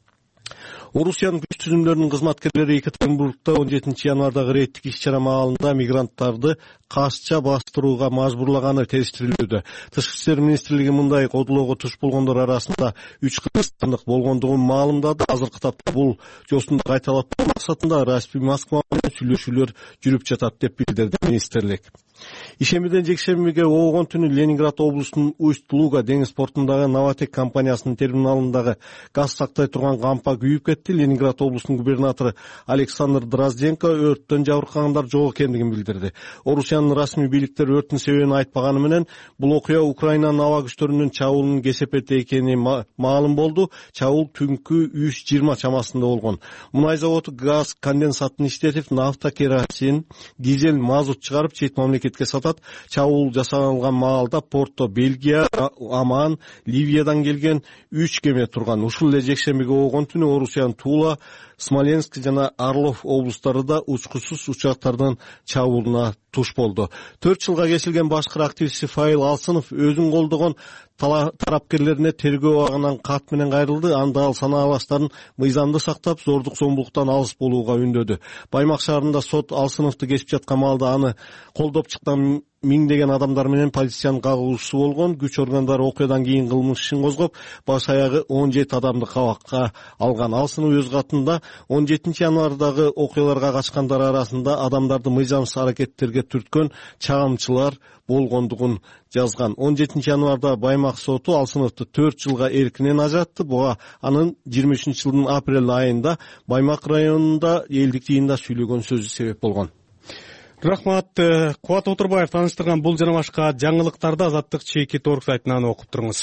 Орусиянын күч түзүмдөрүнүн кызматкерлери Екатеринбургда 17 январдагы рейдтик иш-чара маалында мигранттарды кашча бастырууга мажбурлаганы териштирилүүдө. Тышкы иштер министрлиги мындай кодулоого туш болгондор арасында 3 кыргызстандык болгондугун маалымдады. Азыркы тапта бул жосунду кайталатуу максатында Распи Москва менен сүйлөшүүлөр жүрүп жатат деп билдирди министрлик. Ишембиден жекшембиге оогон түнү Ленинград облусунун Усть-Луга деңиз портундагы Новотек компаниясынын терминалындагы газ сактай турган кампа күйүп кетти. Ленинград облусунун губернатору Александр Дрозденко өрттөн жабыркагандар жок экендигин билдирди. Орусиянын расмий бийликтери өрттүн себебин айтпаганы менен бул окуя Украинанын аба күчтөрүнүн чабуулунун кесепети экени маалым болду. Чабуул түнкү 3:20 чамасында болгон. Мунай заводу газ конденсатын иштетип, нафта, керосин, дизель, мазут чыгарып чет мамлекетке сатат. Чабуул жасалган маалда портто Бельгия, Оман, Ливиядан келген 3 кеме турган. Ушул эле жекшембиге оогон түнү Орусиянын Тула, Смоленск жана Орлов облустары да учкусуз учактардын чабуулуна туш болду. 4 жылга кесилген башкы активисти Фаил Алсынов өзүн колдогон тарапкерлерине тергөө абагынан кат менен кайрылды. Анда ал санаа баштарын мыйзамды сактап, зордук зомбулуктан алыс болууга үндөдү. Баймак шаарында сот Алсыновду кесип жаткан маалда аны колдоп чыккан миңдеген адамдар менен полициянын кагуучусу болгон. Күч органдары окуядан кийин кылмыш ишин козгоп, баш аягы 17 адамды кабакка алган. Алсынов өз катында 17 январдагы окуяларга качкандар арасында адамдарды мыйзамсыз аракеттерге түрткөн чагымчылар болгондугун жазган. 17 январда Баймак соту Алсыновду 4 жылга эркинен ажыратты. Буга анын 23 жылдын апрель айында Баймак районунда элдик жыйында сүйлөгөн сөзү себеп болгон. Рахмат. Кубат Отурбаев тааныштырган бул жана башка жаңылыктарды Азаттык чеки торг сайтынан окуп туруңуз.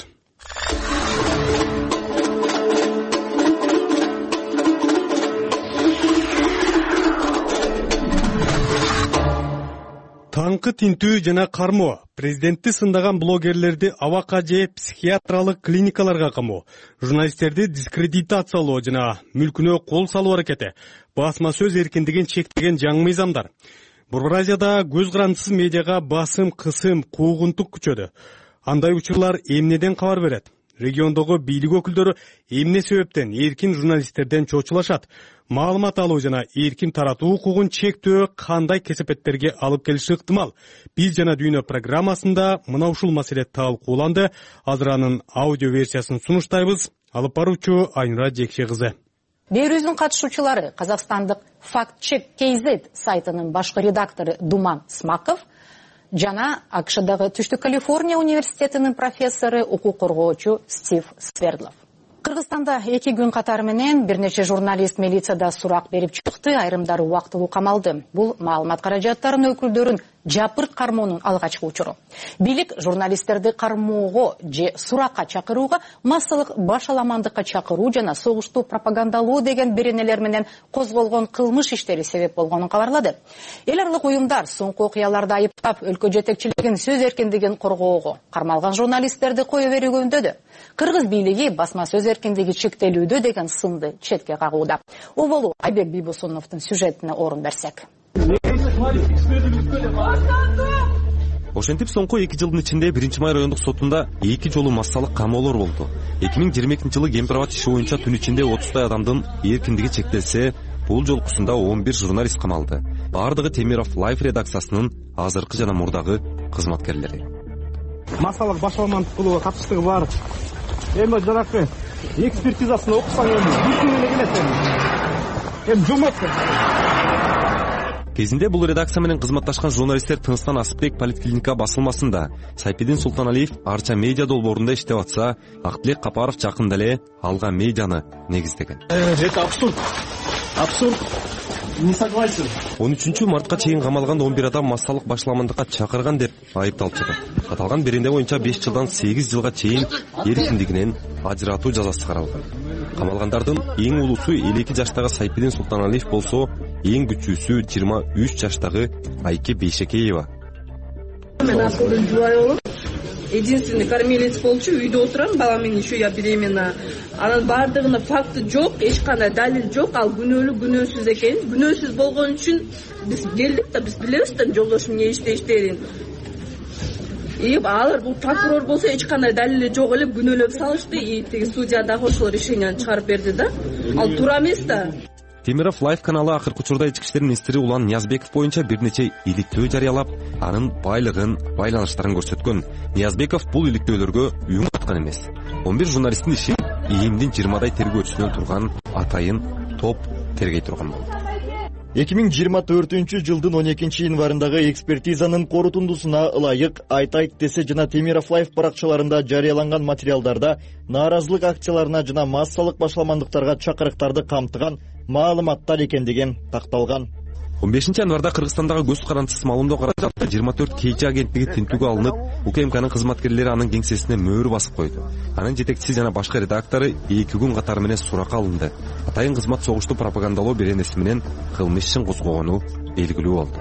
Таңкы тинтүү жана кармоо. Президентти сындаган блогерлерди абакка же психиатралык клиникаларга камоо, журналисттерди дискредитациялоо жана мүлкүнө кол салуу аракети, басма сөз эркиндигин чектеген жаңы мыйзамдар. Борбор Азияда көз карандысыз медиага басым, кысым, куугунтук күчөдү. Андай учурлар эмнеден кабар берет? Региондогу бийлик өкүлдөрү эмне себептен эркин журналисттерден чочулашат? Маалымат алуу жана эркин таратуу укугун чектөө кандай кесепеттерге алып келиши ыктымал? Биз жана дүйнө программасында мына ушул маселе талкууланды. Азыр анын аудио версиясын сунуштайбыз. Алып баруучу Айнура Жекше кызы. Берүүбүздүн катышуучулары Казакстандык Fact-Check KZ сайтынын башкы редактору Думан Смаков жана АКШдагы Түштүк Калифорния университетинин профессору, укук коргоочу Стив Свердлов. Кыргызстанда 2 күн катары менен бир нече журналист милицияда сурак берип чыкты, айрымдары убактылуу камалды. Бул маалымат каражаттарынын өкүлдөрүн жапырт кармоонун алгачкы учуру. Бийлик журналисттерди кармоого же суракка чакырууга, массалык башаламандыкка чакыруу жана согушту пропагандалоо деген беренелер менен козголгон кылмыш иштери себеп болгонун кабарлады. Эл аралык уюмдар соңку окуяларды айыптап, өлкө жетекчилигин сөз эркиндигин коргоого, кармалган журналисттерди кое берүүгө үндөдү. Кыргыз бийлиги басма сөз эркиндиги чектелүүдө деген сынды четке кагууда. Оболу Айбек Бийбосуновдун сюжетине орун берсек. Ошентип соңку 2 жылдын ичинде 1-Май райондук сотунда 2 жолу массалык камоолор болду. 2022-жылы Кемпирабад иши боюнча түн ичинде 30 адамдын эркиндиги чектелсе, бул жолкусунда 11 журналист камалды. Бардыгы Темиров Life редакциясынын азыркы жана мурдагы кызматкерлери. Массалык башаламандык кылууга катыштыгы бар. Эми жаракы экспертизасын окусаң эле келет. Эми жомот. Кезинде бул редакция менен кызматташкан журналисттер Тыныстан Асыпбек поликлиника басылмасында, Сайпидин Султаналиев Арча медиа долбоорунда иштеп атса, Актилек Капаров жакында эле алга медианы негиздеген. Это абсурд. Абсурд. Не согласен. 13-мартка чейин камалган 11 адам массалык башаламандыкка чакырган деп айыпталып жатат. Аталган беренде боюнча 5 жылдан 8 жылга чейин эркиндигинен ажыратуу жазасы каралган. Камалгандардын эң улуусу 52 жаштагы Сайпидин Султаналиев болсо, эң күчүүсү 23 жаштагы Айке Бейшекеева. Мен асылдын жубайы болуп, единственный кормилец болчу, үйдө отурам, балам менен еще я беременна. Анын бардыгына факты жок, эч кандай далил жок, ал күнөөлүү, күнөөсүз экен. Күнөөсүз болгон үчүн биз келдик да, биз билебиз да жолдошум эмне иштештерин. Алар бул прокурор болсо эч кандай далили жок эле күнөөлөп салышты, тиги судья дагы ошол решенияны чыгарып берди да. Ал туура эмес да. Темиров Life каналы акыркы учурда ички иштер министри Улан Ниязбеков боюнча бир нече иликтөө жарыялап, анын байлыгын, байланыштарын көрсөткөн. Ниязбеков бул иликтөөлөргө үн каткан эмес. 11 журналисттин иши ИИМдин 20дай тергөөчүсүнөн турган атайын топ тергей турган болду. 2024-жылдын 12-январындагы экспертизанын корутундусуна ылайык айтайт десе жана Темиров Life баракчаларында жарыяланган материалдарда нааразылык акцияларына жана массалык башаламандыктарга чакырыктарды камтыган маалыматтар экендиги такталган. 15-январда Кыргызстандагы көз карандысыз маалымдоо каражаты 24 KG агенттиги тинтүүгө алынып, УКМКнын кызматкерлери анын кеңсесине мөөр басып койду. Анын жетекчиси жана башка редактору 2 күн катары менен суракка алынды. Атайын кызмат согушту пропагандалоо беренеси менен кылмыш ишин козгогону белгилүү болду.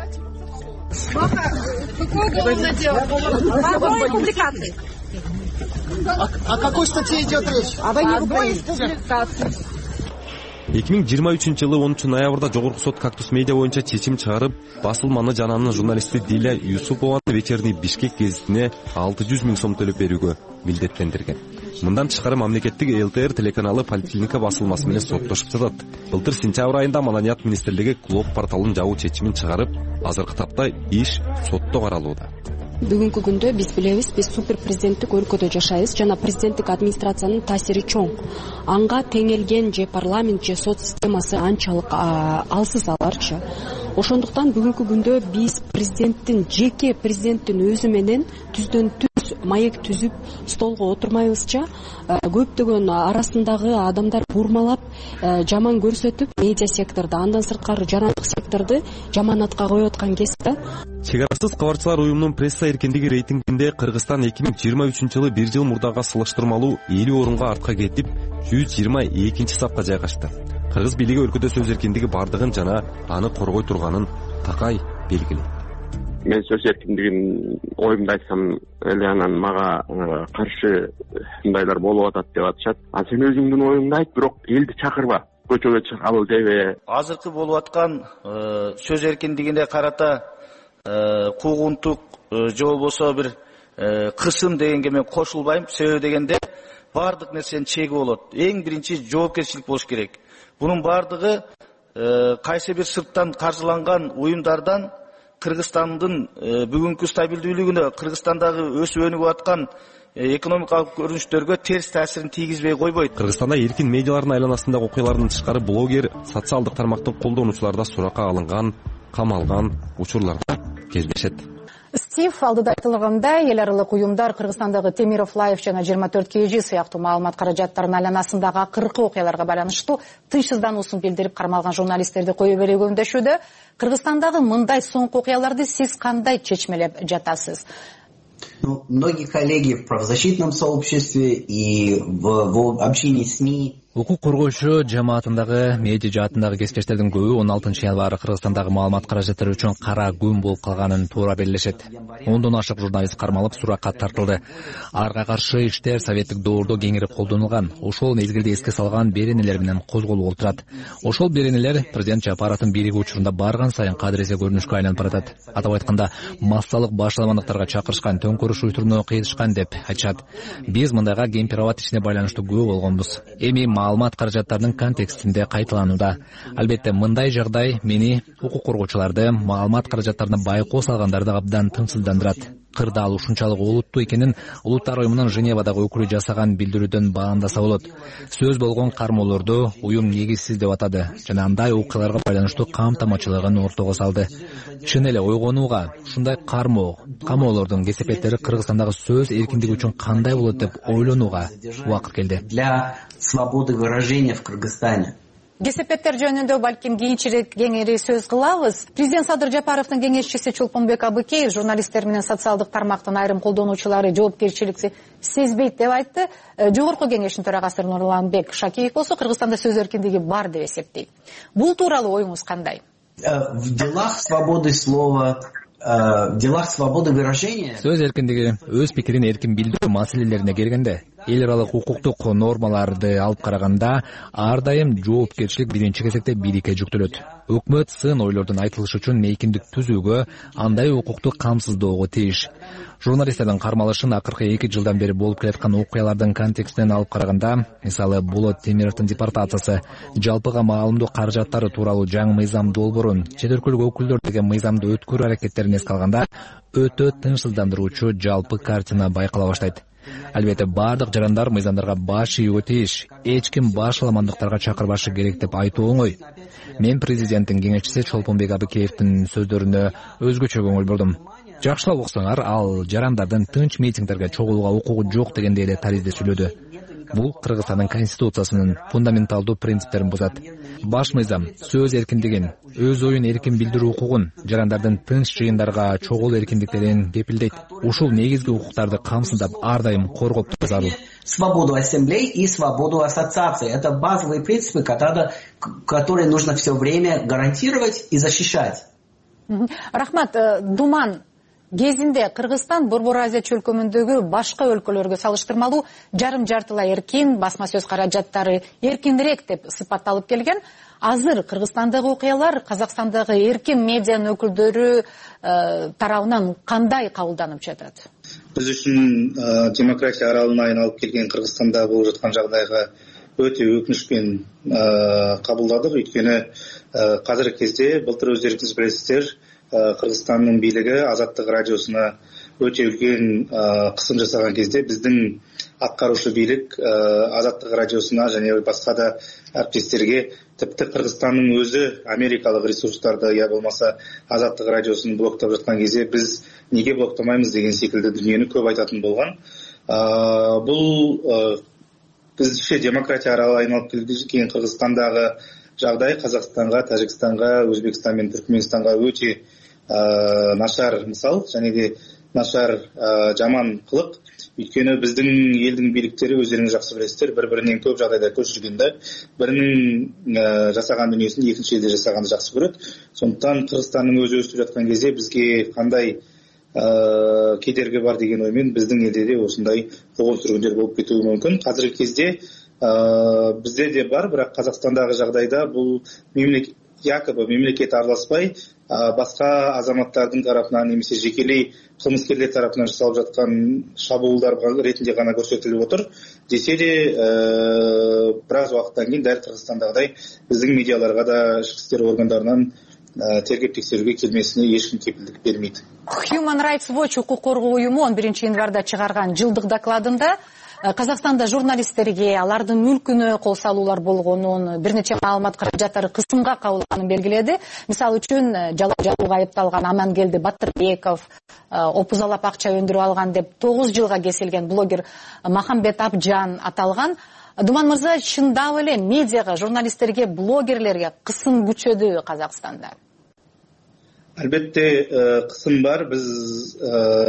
О какой статье идет речь? О публикации. 2023-жылы 10 ноябрда Жогорку сот Кактус медиа боюнча чечим чыгарып, басылманы жананын журналисти Диля Юсупованын вечерний Бишкек гезитине 600 000 сом төлөп берүүгө милдеттендирген. Мындан тышкары мамлекеттик ЛТР телеканалы поликлиника басылмасы менен соттошуп жатат. Былтыр сентябрь айында Маданият министрлиги Клуб порталын жабуу чечимин чыгарып, азыркы тапта иш сотто каралууда. Бүгүнкү күндө биз билебиз, биз супер президенттик өлкөдө жашайбыз жана президенттик администрациянын таасири чоң. Анга теңелген же парламент же сот системасы анчалык алсыз аларчы. Ошондуктан бүгүнкү күндө биз президенттин өзү менен түздөн түз маек түзүп столго отурмайбызча көптөгөн арасындагы адамдар бурмалап жаман көрсөтүп медиа секторду андан сырткары жарандык секторду жаманатка коюп аткан кез да. Чек арасыз кабарчылар уюмунун пресса эркиндиги рейтингинде Кыргызстан 2023-жылы бир жыл мурдага салыштырмалуу 50 орунга артка кетип 122 сапка жайгашты. Кыргыз бийлиги өлкөдө сөз эркиндиги бардыгын жана аны коргой турганын такай белгилейт. Мен сөз эркиндигин оюмду айтсам эле анан мага каршы мындайлар болуп атат деп атышат. Сен өзүңдүн оюңду айт, бирок элди чакырба, көчөгө чыгабыл дебе. Азыркы болуп аткан сөз эркиндигине карата куугунтук же болбосо бир кысым дегенге мен кошулбайм. Себеби дегенде бардык нерсенин чеги болот. Эң биринчи жоопкерчилик болуш керек. Бунун бардыгы кайсы бир сырттан каржыланган уюмдардан Кыргызстандын бүгүнкү стабилдүүлүгүнө, Кыргызстандагы өсүп өнүгүп аткан экономикалык көрүнүштөргө терс таасирин тийгизбей койбойт. Кыргызстанда эркин медиалардын айланасындагы окуялардан тышкары блогер, социалдык тармактын колдонуучулары да суракка алынган, камалган учурлар да кездешет. Стив алдыда айтылгандай, эл аралык уюмдар Кыргызстандагы Темиров Лайф жана 24 KG сыяктуу маалымат каражаттарынын айланасындагы акыркы окуяларга байланыштуу тынчсыздануусун билдирип кармалган журналисттерди кое бере көмдөшүүдө. Кыргызстандагы мындай соңку окуяларды сиз кандай чечмелеп жатасыз? Многие коллеги в правозащитном сообществе и в общении СМИ. Укук коргоочу жамаатындагы медиа жаатындагы кесиптештердин көбү 16 январь Кыргызстандагы маалымат каражаттары үчүн кара күн болуп калганын туура белгилешет. 10дон ашык журналист кармалып суракка тартылды. Арга каршы иштер советтик доордо кеңирип колдонулган. Ошол мезгилде эске салган беренелер менен козголуп отурат. Ошол беренелер президент Жапаровдун бириги учурунда барган сайын кадыресе көрүнүшкө айланып баратат. Атап айтканда, массалык башаламандыктарга чакырышкан, төңкөрүш уюштурууну кыйшкан деп айтышат. Биз мындайга кемпир-абад ишине байланыштуу күбө болгонбуз. Эми маалымат каражаттарынын контекстинде кайталанууда. Албетте мындай жагдай мени укук коргоочуларды маалымат каражаттарына байкоо салгандарды абдан тынчсыздандырат. Кырдаал ушунчалык олуттуу экенин Улуттар уюмунун Женевадагы өкүлү жасаган билдирүүдөн баамдаса болот. Сөз болгон кармоолорду уюм негизсиз деп атады жана андай окуяларга байланыштуу камтамачылыгын ортого салды. Чын эле ойгонууга, ушундай камоолордун кесепеттери Кыргызстандагы сөз эркиндиги үчүн кандай болот деп ойлонууга убакыт келди. Для свободы выражения в Кыргызстане. Кесепеттер жөнүндө балким кеңири сөз кылабыз. Президент Садыр Жапаровдун кеңешчиси Чолпонбек Абыкеев журналисттер менен социалдык тармактын айрым колдонуучулары жоопкерчиликти сезбейт деп айтты. Жогорку кеңештин төрагасы Нурланбек Шакиев болсо Кыргызстанда сөз эркиндиги бар деп эсептейт. Бул тууралуу оюңуз кандай? В делах свободы слова, в делах свободы выражения. Сөз эркиндиги, өз пикирин эркин билдирүү маселелерине келгенде, эл аралык укуктук нормаларды алып караганда ар дайым жоопкерчилик биринчи кезекте бийликке жүктөлөт. Өкмөт сын ойлордун айтылышы үчүн мейкиндик түзүүгө, андай укукту камсыздоого тийиш. Журналисттердин кармалышын акыркы 2 жылдан бери болуп келаткан окуялардын контекстинен алып караганда, мисалы Болот Темировдун депортациясы, жалпыга маалымдоо каражаттары тууралуу жаңы мыйзам долбоорун, чет өлкөлүк өкүлдөр деген мыйзамды өткөрүү аракеттерин эске алганда, өтө тынчсыздандыруучу жалпы картина байкала баштайт. Албетте бардык жарандар мыйзамдарга баш ийүүгө тийиш, эч ким башаламандыктарга чакырбашы керек деп айтуу оңой. Мен президенттин кеңешчиси Чолпонбек Абыкеевдин сөздөрүнө өзгөчө көңүл бурдум. Жакшылап уксаңар, ал жарандардын тынч митингдерге чогулууга укугу жок дегенде эле таризде сүйлөдү. Бул Кыргызстандын конституциясынын фундаменталдуу принциптерин бузат. Баш мыйзам сөз эркиндигин, өз оюн эркин билдирүү укугун, жарандардын тынч жыйындарга чогулуу эркиндиктерин кепилдейт. Ушул негизги укуктарды камсыздап ар дайым коргоп туруу зарыл. Свободу ассамблей и свободу ассоциации. Это базовые принципы, которые нужно все время гарантировать и защищать. Рахмат, Думан. Кезинде Кыргызстан Борбор Азия чөлкөмүндөгү башка өлкөлөргө салыштырмалуу жарым-жартылай эркин, басма сөз каражаттары эркинирээк деп сыпатталып келген. Азыр Кыргызстандагы окуялар Казакстандагы эркин медианын өкүлдөрү тарабынан кандай кабылданып жатат? Биз үчүн демократия аралына айналып келген Кыргызстанда болуп жаткан жагдайга өтө өкүнүчпен кабылдадык. Өйткөнү азыркы кезде былтыр өздөрүңүз билесиздер, Кыргызстандын бийлиги Азаттык радиосуна өтө үлкен кысым жасаган кезде биздин аткаруучу бийлик Азаттык радиосуна және башка да әріптестерге тіпті Қырғызстанның өзі америкалық ресурстарды я болмаса Азаттық радиосын блоктап жатқан кезде біз неге блоктамаймыз деген секілді дүниені көп айтатын болған. Бұл біздіңше демократия аралы айналып келген Қырғызстандағы жағдай Қазақстанға, Тәжікстанға, Өзбекстан мен Түркменстанға өте нашар мысал, және де нашар жаман қылық. Өйткені біздің елдің биліктері өздеріңіз жақсы білесіздер, бір-бірінен көп жағдайда көшіргенде, бірінің жасаған дүниесін екінші елде жасағанды жақсы көреді. Сондықтан Қырғызстанның өзі өсіп жатқан кезде бізге қандай кедергі бар деген оймен біздің елде де осындай қуғын-сүргіндер болып кетуі мүмкін. Қазіргі кезде бізде де бар, бірақ Қазақстандағы жағдайда бұл якобы мемлекет араласпай басқа азаматтардың тарапынан немесе жекелей қылмыскерлер тарапынан жасалып жатқан шабуылдар ретінде ғана көрсетіліп отыр. Десе де біраз уақыттан кейін дәл Қырғызстандағыдай біздің медиаларға да ішкі істер органдарынан тергеп тексеруге келмесіне ешкім кепілдік бермейді. Human Rights Watch құқық қорғау ұйымы 11 январда шығарған жылдық докладында Қазақстанда журналистерге алардын мүлкүнө кол салуулар болгонун, бир нече маалымат каражаттары кысымга кабылганын белгиледи. Мисалы үчүн жалоого айыпталган Амангелди Батырбеков, опузалап акча өндүрүп алган деп 9 жылга кесилген блогер Махамбет Абжан аталган. Думан мырза, чындап эле медиага, журналисттерге, блогерлерге кысым күчөдү Казакстанда? Албетте кысым бар. Биз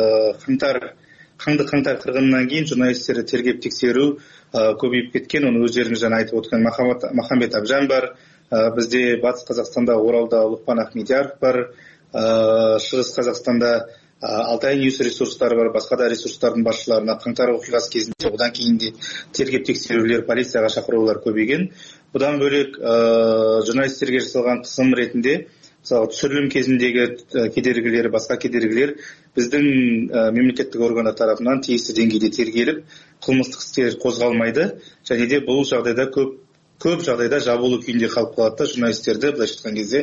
қаңды қырғыннан кейін журналистерді тергеп тексеру көбейіп кеткен. Оны өздеріңіз жаңа айтып отырған Махамбет Абжан бар. Бізде Батыс Қазақстанда, Оралда Лұқпан Ахмедияров бар. Шығыс Қазақстанда Алтай Ньюс ресурстары бар. Басқа да ресурстардың басшыларына қаңтар оқиғасы кезінде одан кейін де тергеп тексерулер, полицияға шақырулар көбейген. Бұдан бөлек журналистерге жасалған қысым ретінде түсірілім кезіндегі кедергілер, басқа кедергілер біздің мемлекеттік органдар тарапынан тиісті деңгейде тергеліп, қылмыстық істер қозғалмайды. Және де бұл жағдайда көп жағдайда жабулы күйінде қалып қалады. Журналистерді былайша айтқан кезде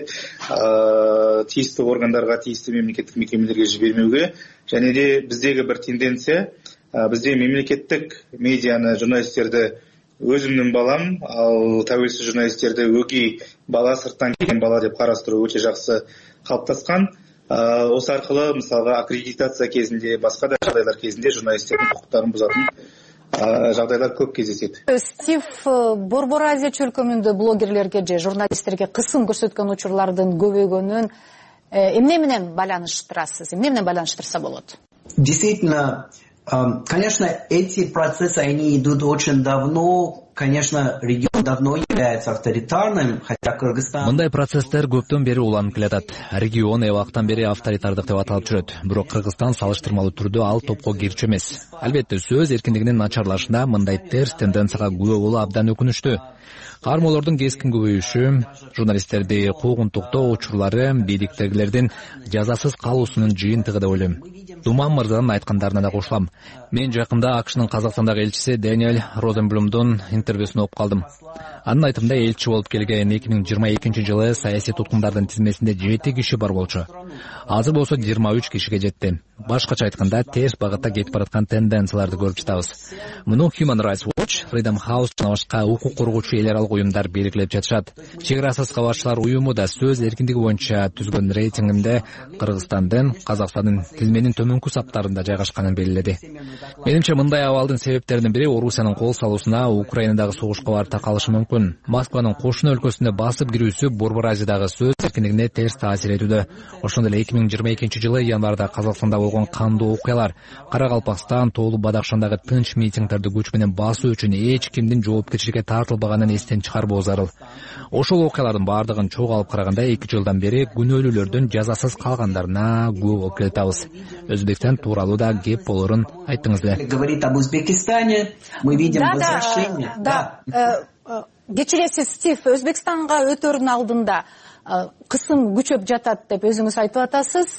тиісті органдарға, тиісті мемлекеттік мекемелерге жібермеуге. Және де біздегі бір тенденция, бізде мемлекеттік медианы, журналистерді өзімнің балам, ал тәуелсіз журналистерді өгей бала, сырттан келген бала деп қарастыру өте жақсы қалыптасқан. Осы арқылы мысалға аккредитация кезінде, басқа да жағдайлар кезінде журналистердің құқықтарын бұзатын жағдайлар көп кездеседі. Стив, Борбор Азия чөлкөмүндө блогерлерге же журналисттерге кысым көрсөткөн учурлардын көбөйгөнүн эмне менен байланыштырасыз? Эмне менен байланыштырса болот? Действительно, конечно, эти процессы, они идут очень давно. Конечно, регион давно является авторитарным, хотя Кыргызстан... Мындай процесстер көптөн бери уланып келатат. Регион убактан бери авторитардык деп аталып жүрөт. Бирок Кыргызстан салыштырмалуу түрдө ал топко кирчү эмес. Албетте, сөз эркиндигинин начарлашында мындай терс тенденцияга күбө болуу абдан өкүнүчтүү. Кармоолордун кескин көбөйүшү, журналисттерди куугунтуктоо учурлары бийликтегилердин жазасыз калуусунун жыйынтыгы деп ойлойм. Думан мырзанын айткандарына да кошулам. Мен жакында АКШнын Казакстандагы элчиси Дэниэл Розенблюмдун интервьюсун окуп калдым. Анын айтымында элчи болуп келген 2022-жылы саясий туткундардын тизмесинде 7 киши бар болчу. Азыр болсо 23 кишиге жетти. Башкача айтканда, терс багытта кетип бараткан тенденцияларды көрүп жатабыз. Муну Human Rights Watch, Freedom House жана башка укук коргоочу эл аралык уюмдар белгилеп жатышат. Чек арасыз кабарчылар уюму да сөз эркиндиги боюнча түзгөн рейтингинде Кыргызстандын, Казакстандын тизменин төмөнкү саптарында жайгашканын белгиледи. Менимче мындай абалдын себептеринин бири Орусиянын кол салуусуна Украинадагы согушка барып такалышы мүмкүн. Москванын кошуна өлкөсүнө басып кирүүсү Борбор Азиядагы сөз эркиндигине терс таасир этүүдө. Ошондой эле 2022-жылы январда Казакстанда болгон кандуу окуялар, Каракалпакстан, Тоолу Бадакшандагы тынч митингдерди күч менен басуу үчүн эч кимдин жоопкерчиликке тартылбаганын эстен чыгарбоо зарыл. Ошол окуялардын баардыгын чогуу алып караганда 2 жылдан бери күнөөлүүлөрдүн жазасыз калгандарына күбө болуп келатабыз. Өзбекстан тууралуу да кеп болорун айттыңыздар. Говорит об Узбекистане, мы видим возвращение. Да. Кечиресиз, Стив, Өзбекстанга өтөрүн алдында кысым күчөп жатат деп өзүңүз айтып атасыз.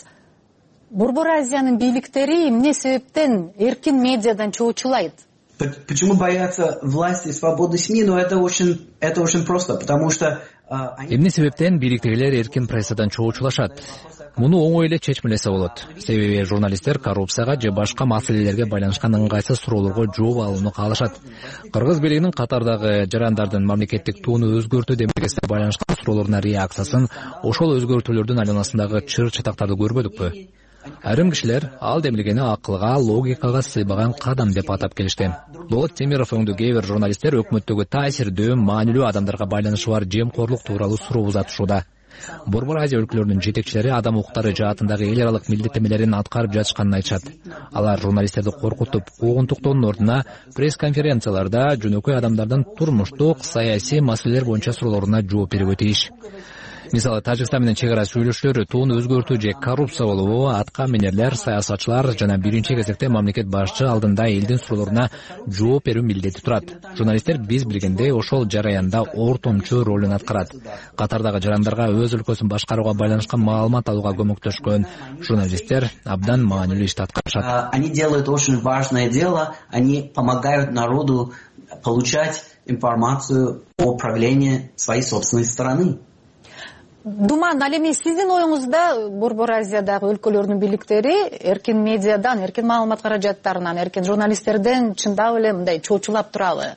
Борбор Азиянын бийликтери эмне себептен эркин медиадан чоочулайт? Почему боятся власти и свободы СМИ? Но это очень просто, потому что эмне себептен бийликтегилер эркин прессадан чоочулашат? Муну оңой эле чечмелесе болот. Себеби журналисттер коррупцияга же башка маселелерге байланышкан ыңгайсыз суроолорго жооп алууну каалашат. Кыргыз бийлигинин катардагы жарандардын мамлекеттик тууну өзгөртүү демилгесине байланышкан суроолоруна реакциясын ошол өзгөртүүлөрдүн айланасындагы чыр-чатактарды көрбөдүкпү? Айрым кишилер ал демилгени акылга, логикага сыйбаган кадам деп атап келишти. Болот Темиров өңдүү кээ бир журналисттер өкмөттөгү таасирдүү, маанилүү адамдарга байланышы бар жемкорлук тууралуу суроо узатышууда. Борбор Азия өлкөлөрүнүн жетекчилери адам укуктары жаатындагы эл аралык милдеттенмелерин аткарып жатышканын айтышат. Алар журналисттерди коркутуп, куугунтуктоонун ордуна пресс-конференцияларда жөнөкөй адамдардын турмуштук, саясий маселелер боюнча суроолоруна жооп берүүгө тийиш. Мисалы, Тажикстан менен чек ара сүйлөшүүлөр, тууну өзгөртүү же коррупция болобу, атка минерлер, саясатчылар жана биринчи кезекте мамлекет башчы алдында элдин суроолоруна жооп берүү милдети турат. Журналисттер биз билгендей ошол жараянда ортомчу ролун аткарат. Катардагы жарандарга өз өлкөсүн башкарууга байланышкан маалымат алууга көмөктөшкөн журналисттер абдан маанилүү ишти аткарышат. Они делают очень важное дело, они помогают народу получать информацию о правлении своей собственной страны. Думан, ал эми сиздин оюңузда Борбор Азиядагы өлкөлөрдүн бийликтери эркин медиадан, эркин маалымат каражаттарынан, эркин журналисттерден чындап эле мындай чочулап турабы?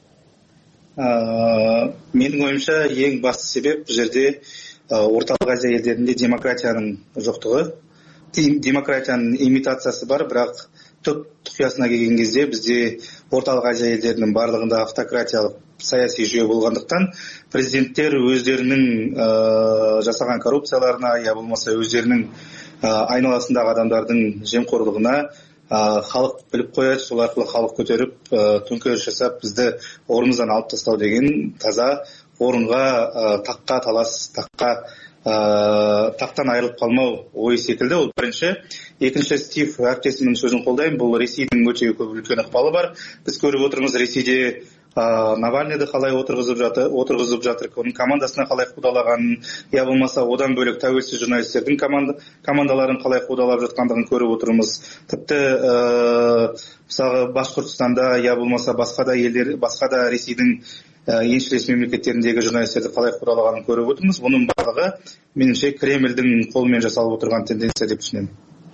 Менин оюмча эң басты себеп бул жерде Ортолук Азия элдеринде демократиянын жоктугу. Демократиянын имитациясы бар, бирок түп тукуясына келген кезде бизде Ортолук Азия элдеринин баардыгында автократиялык саясий жүйө болгондуктан президенттер өздеринин жасаган коррупцияларына, я болмаса өздеринин айналасындагы адамдардын жемкорлугуна халык билип коет, сол аркылуу халык көтөрүп төңкөрүш жасап бизди ордумуздан алып тастоо деген таза орунга такка талас, тактан айрылып калмоо ой секилди. Ол биринчи. Экинчи, Стив Актесинин сөзүн колдойм. Бул Ресейдин өтө көп үлкен ыкпалы бар. Биз көрүп отурмуз, Ресейде Навальныйды калай отургузуп жатыр, онун командасына калай куудалаганын, я болмаса одан бөлөк тәуелсиз журналисттердин командаларын калай куудалап жаткандыгын көрүп отурмуз. Типти мисалы Башкортостанда, я болмаса башка да Ресейдин энчилес мемлекеттериндеги журналисттерди калай куудалаганын көрүп отурмуз. Мунун баардыгы менимче Кремлдин колу менен жасалып отурган тенденция деп түшүнөм.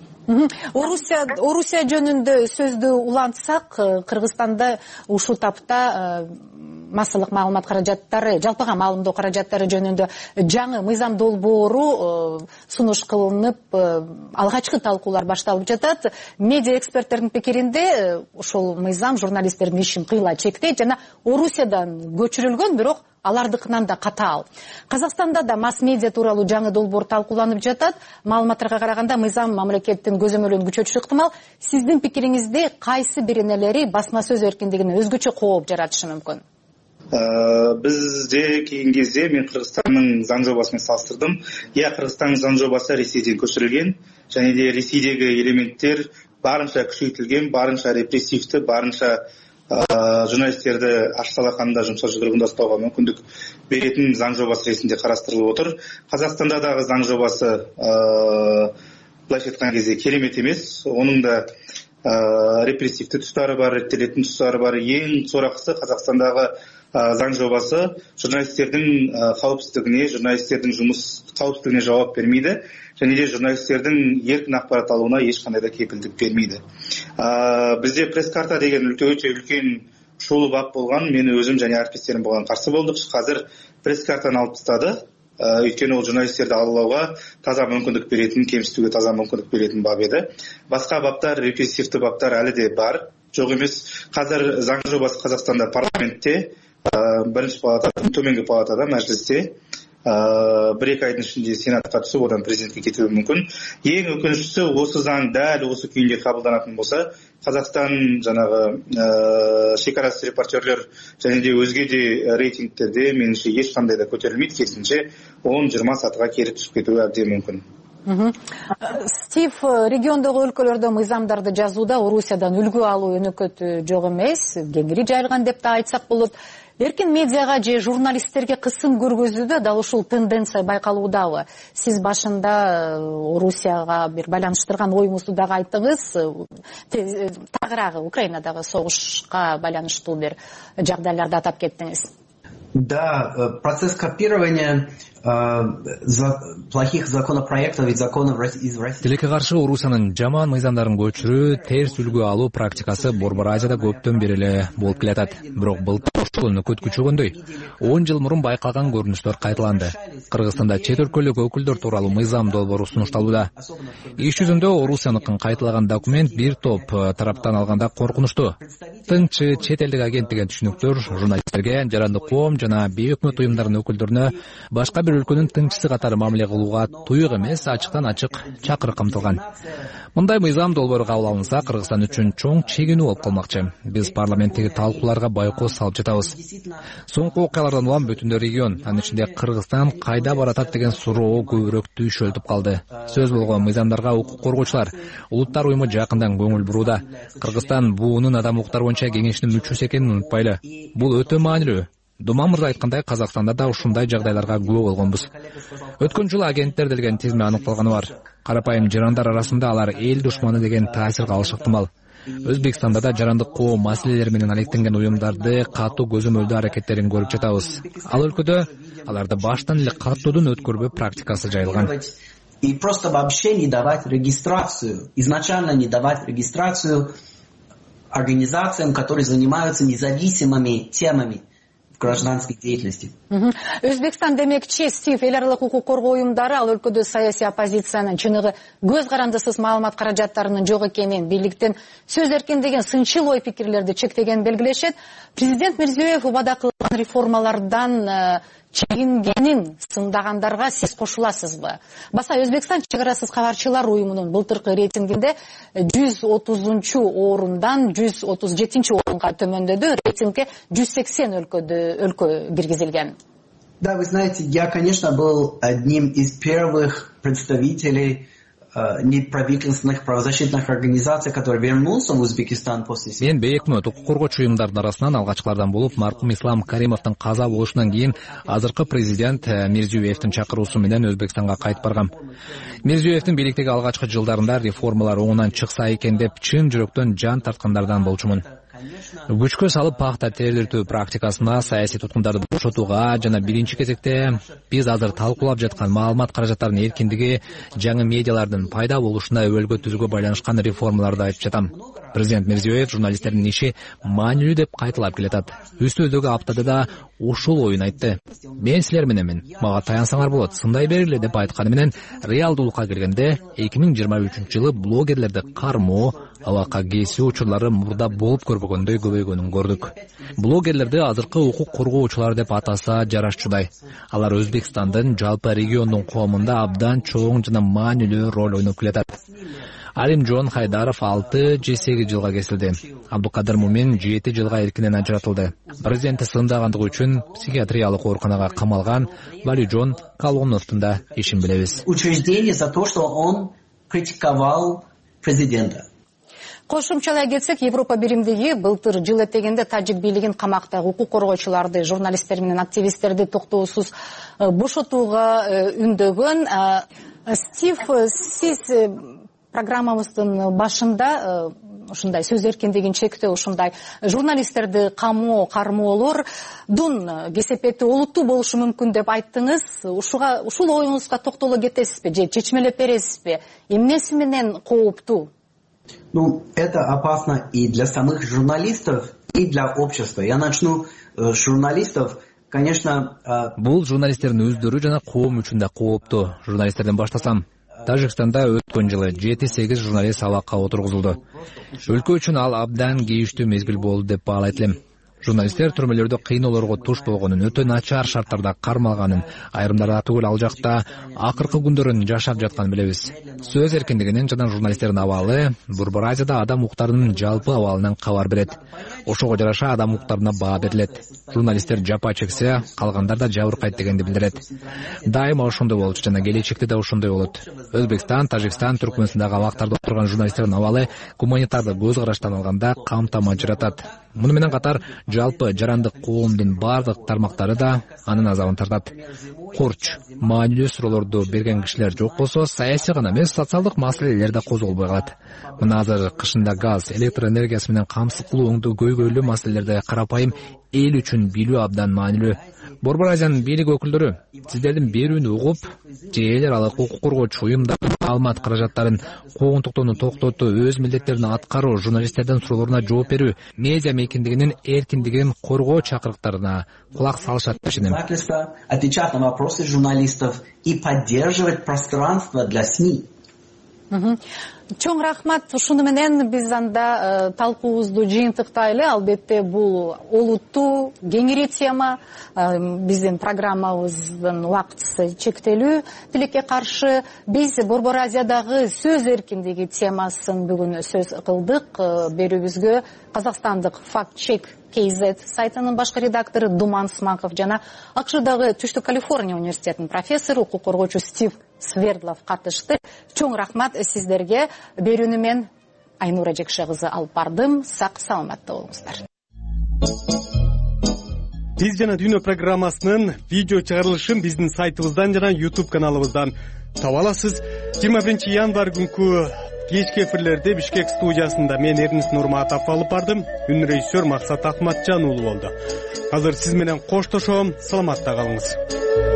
Орусия жөнүндө сөздү улантсак, Кыргызстанда ушул тапта массалык маалымат каражаттары, жалпыга маалымдоо каражаттары жөнүндө жаңы мыйзам долбоору сунуш кылынып, алгачкы талкуулар башталып жатат. Медиа эксперттердин пикиринде ошол мыйзам журналисттердин ишин кыйла чектейт жана Орусиядан көчүрүлгөн, бирок алардыкынан да катаал. Казакстанда да масс-медиа тууралуу жаңы долбоор талкууланып жатат. Маалыматтарга караганда мыйзам мамлекеттин көзөмөлүн күчөтүшү ыктымал. Сиздин пикириңизде кайсы биринелери басма сөз эркиндигине өзгөчө кооп жаратышы мүмкүн? Бизде келген кезде мен Кыргызстандын заң жобасымен салыштырдым. Кыргызстандын заң жобасы Ресейден көчүрүлгөн, және де Ресейдеги элементтер барынча күчөйтүлгөн, барынча репрессивдүү, барынча журналисттерди аш талаканда жумшак жүргүндө ұстауға мүмкүндүк беретін заң жобасы ретинде карастырылып отыр. Казакстанда дагы заң жобасы былайча айткан кезде керемет эмес. Онун да репрессивдүү тустары бар, реттелетін тустары бар. Ең сорақысы Казакстандагы заң жобасы журналисттердин кауіпсіздігіне, журналисттердин жұмыс кауіпсіздігіне жауап бермейді, және де журналисттердин еркин акпарат алууна ешқандай да кепилдик бермейді. Бізде пресс-карта деген өтө үлкен шулуу бап болгон, мен өзүм және әріптестерім болған каршы болдук. Қазір пресс-картаны алып тастады. Өйткені ол журналисттерди алуулауга таза мүмкүндүк беретін, кемсітүүгө таза мүмкүндүк беретін бап еді. Басқа баптар, репрессивдүү баптар әлі де бар, жоқ емес. Қазір заң жобасы Қазақстанда парламентте, бірінші палатада, төменгі палатада, мәжілісте, бір-екі айдың ішінде сенатқа түсіп, одан президентке кетуі мүмкін. Ең өкініштісі, осы заң дәл осы күйінде қабылданатын болса, Қазақстан жаңағы шекарасыз репортерлер және де өзге де рейтингтерде меніңше ешқандай да көтерілмейді, керісінше 10-20 сатыға кері түсіп кетуі әбден мүмкін. Стив, региондогу өлкөлөрдө мыйзамдарды жазууда Орусиядан үлгү алуу өнөкөтү жок эмес, кеңири жайылган деп да айтсак болот. Эркин медиага же журналисттерге кысым көргөзүүдө дал ушул тенденция байкалуудабы? Сиз башында Орусияга бир байланыштырган оюңузду дагы айттыңыз. Тагыраагы Украинадагы согушка байланыштуу бир жагдайларды атап кеттиңиз. Да, процесс копирования плохих законопроектов и законов из России. Тилекке каршы Орусиянын жаман мыйзамдарын көчүрүү, терс үлгү алуу практикасы Борбор Азияда көптөн бери эле болуп келатат. Бирок былтыр ошол өнөкөт күчөгөндөй 10 жыл мурун байкалган көрүнүштөр кайталанды. Кыргызстанда чет өлкөлүк өкүлдөр тууралуу мыйзам долбоору сунушталууда. Иш жүзүндө Орусияныкын кайталаган документ бир топ тараптан алганда коркунучтуу. Тынчы чет элдик агент деген түшүнүктөр журналисттерге, жарандык коом жана бейөкмөт уюмдарынын өкүлдөрүнө башка бир өлкөнүн тынчысы катары мамиле кылууга туюк эмес, ачыктан ачык чакырык камтылган. Мындай мыйзам долбоору кабыл алынса, Кыргызстан үчүн чоң чегинүү болуп калмакчы. Биз парламенттеги талкууларга байкоо салып жатабыз. Соңку окуялардан улам бүтүн регион, анын ичинде Кыргызстан кайда баратат деген суроо көбүрөөк түйшөлтүп калды. Сөз болгон мыйзамдарга укук коргоочулар, улуттар уюму жакындан көңүл бурууда. Кыргызстан буунун адам укуктары боюнча кеңешинин мүчөсү экенин унутпайлы. Бул өтө маанилүү. Думан мырза айткандай, Казакстанда да ушундай жагдайларга күбө болгонбуз. Өткөн жылы агенттер делген тизме аныкталганы бар. Карапайым жарандар арасында алар эл душманы деген таасир калышы ыктымал. Өзбекстанда да жарандык коом маселелери менен алектенген уюмдарды катуу көзөмөлдөө аракеттерин көрүп жатабыз. Ал өлкөдө аларды баштан эле каттоодон өткөрбөө практикасы жайылган. И просто вообще не давать регистрацию, изначально не давать регистрацию организациям, которые занимаются независимыми темами в гражданской деятельности. Өзбекстан демек честив эл аралык укук коргоо уюмдары ал өлкөдө саясий оппозициянын чыныгы көз карандысыз маалымат каражаттарынын жок экенин, бийликтин сөз эркиндигин сынчыл ой пикирлерди чектегенин белгилешет. Президент Мирзиёев убада кылган реформалардан чегингенин сындагандарга сиз кошуласызбы? Баса Өзбекстан чек арасыз кабарчылар уюмунун былтыркы рейтингинде 130 орундан 137 орунга төмөндөдү. Рейтингге 180 өлкө киргизилген. Да, вы знаете, я, конечно, был одним из первых представителей неправительственных правозащитных организаций, который вернулся в Узбекистан после себя. Мен бейөкмөт укук коргоочу уюмдардын арасынан алгачкылардан болуп, маркум Ислам Каримовдун каза болушунан кийин азыркы президент Мирзиёевдин чакыруусу менен Өзбекстанга кайтып баргам. Мирзиёевдин бийликтеги алгачкы жылдарында реформалар оңунан чыкса экен деп чын жүрөктөн жан тарткандардан болчумун. Күчкө салып пахта терилтүү практикасына, саясий туткундарды бошотууга жана биринчи кезекте биз азыр талкуулап жаткан маалымат каражаттарынын эркиндиги, жаңы медиалардын пайда болушуна өбөлгө түзүүгө байланышкан реформаларды айтып жатам. Президент Мирзиёев журналисттердин иши маанилүү деп кайталап келатат. Үстүбүздөгү аптада да ушул оюн айтты. Мен силер мененмин, мага таянсаңар болот, сындай бергиле деп айтканы менен реалдуулукка келгенде 2023 жылы блогерлерди кармоо, абакка кесүү учурлары мурда болуп көрбөгөндөй көбөйгөнүн көрдүк. Блогерлерди азыркы укук коргоочулар деп атаса жарашчудай. Алар Өзбекстандын жалпы региондун коомунда абдан чоң жана маанилүү роль ойноп келатат. Алимжон Хайдаров 6 же 8 жылга кесилди. Абдукадыр Мумин 7 жылга эркинен ажыратылды. Президентти сындагандыгы үчүн психиатриялык ооруканага камалган Валиджон Калгоновдун да ишин билебиз. Учреждение за то, что он критиковал президента. Кошумчалай кетсек, Европа биримдиги былтыр жыл этегенде тажик бийлигин камактагы укук коргоочуларды, журналисттер менен активисттерди токтоосуз бошотууга үндөгөн. Стив, сиз программабыздын башында ушундай сөз эркиндигин чектөө, ушундай журналисттерди кармоолордун кесепети олуттуу болушу мүмкүн деп айттыңыз. Ушул оюңузга токтоло кетесизби же чечмелеп бересизби? Эмнеси менен кооптуу? Ну, это опасно и для самых журналистов, и для общества. Я начну с журналистов. Конечно, бул журналисттердин өздөрү жана коом үчүн да кооптуу. Журналисттерден баштасам, Тажикстанда өткөн жылы 7-8 журналист абакка отургузулду. Өлкө үчүн ал абдан кейиштүү мезгил болду деп баалайт элем. Журналисттер түрмөлөрдө кыйноолорго туш болгонун, өтө начар шарттарда кармалганын, айрымдары түгүл ал жакта акыркы күндөрүн жашап жатканын билебиз. Сөз эркиндигинин жана журналисттердин абалы Борбор Азияда адам укуктарынын жалпы абалынан кабар берет. Ошого жараша адам укуктарына баа берилет. Журналисттер жапа чексе, калгандар да жабыркайт дегенди билдирет. Дайыма ошондой болчу жана келечекте да ошондой болот. Өзбекстан, Тажикстан, Түркмөнстандагы абактарда отурган журналисттердин абалы гуманитардык көз караштан алганда камтама ажыратат. Муну менен катар жалпы жарандык коомдун бардык тармактары да анын азабын тартат. курч, маанилүү суроолорду берген кишилер жок болсо, саясий гана эмес, социалдык маселелер да козголбой калат. Мына азыр кышында газ, электр энергиясы менен камсыз кылууңду көйгөйлүү маселелерди карапайым эл үчүн билүү абдан маанилүү. Борбор Азиянын бийлик өкүлдөрү сиздердин берүүнү угуп, же эл аралык укук коргоочу уюмдар маалымат каражаттарын куугунтуктоону токтотуу, өз милдеттерин аткаруу, журналисттердин суроолоруна жооп берүү, медиа мейкиндигинин эркиндигин коргоо чакырыктарына кулак салышат деп ишенем. Отвечать на вопросы журналистов и поддерживать пространство для СМИ. Чоң рахмат. Ушуну менен биз анда талкуубузду жыйынтыктайлы. Албетте бул олуттуу, кеңири тема. Биздин программабыздын убактысы чектелүү. Тилекке каршы биз Борбор Азиядагы сөз эркиндиги темасын бүгүн сөз кылдык. Берүүбүзгө Казакстандык Fact-Check KZ сайтынын башкы редактору Думан Смаков жана АКШдагы Түштүк Калифорния университетинин профессору, укук коргоочу Стив Свердлов катышты. Чоң рахмат сиздерге. Берүүнү мен Айнура Жекше кызы алып бардым. Сак саламатта болуңуздар. Биз жана дүйнө программасынын видео чыгарылышын биздин сайтыбыздан жана YouTube каналыбыздан таба аласыз. 21 январь күнкү кечки эфирлерде Бишкек студиясында мен Эрнис Нурматов алып бардым. Үн режиссер Максат Акматжан уулу болду. Азыр сиз менен коштошом. Саламатта калыңыз.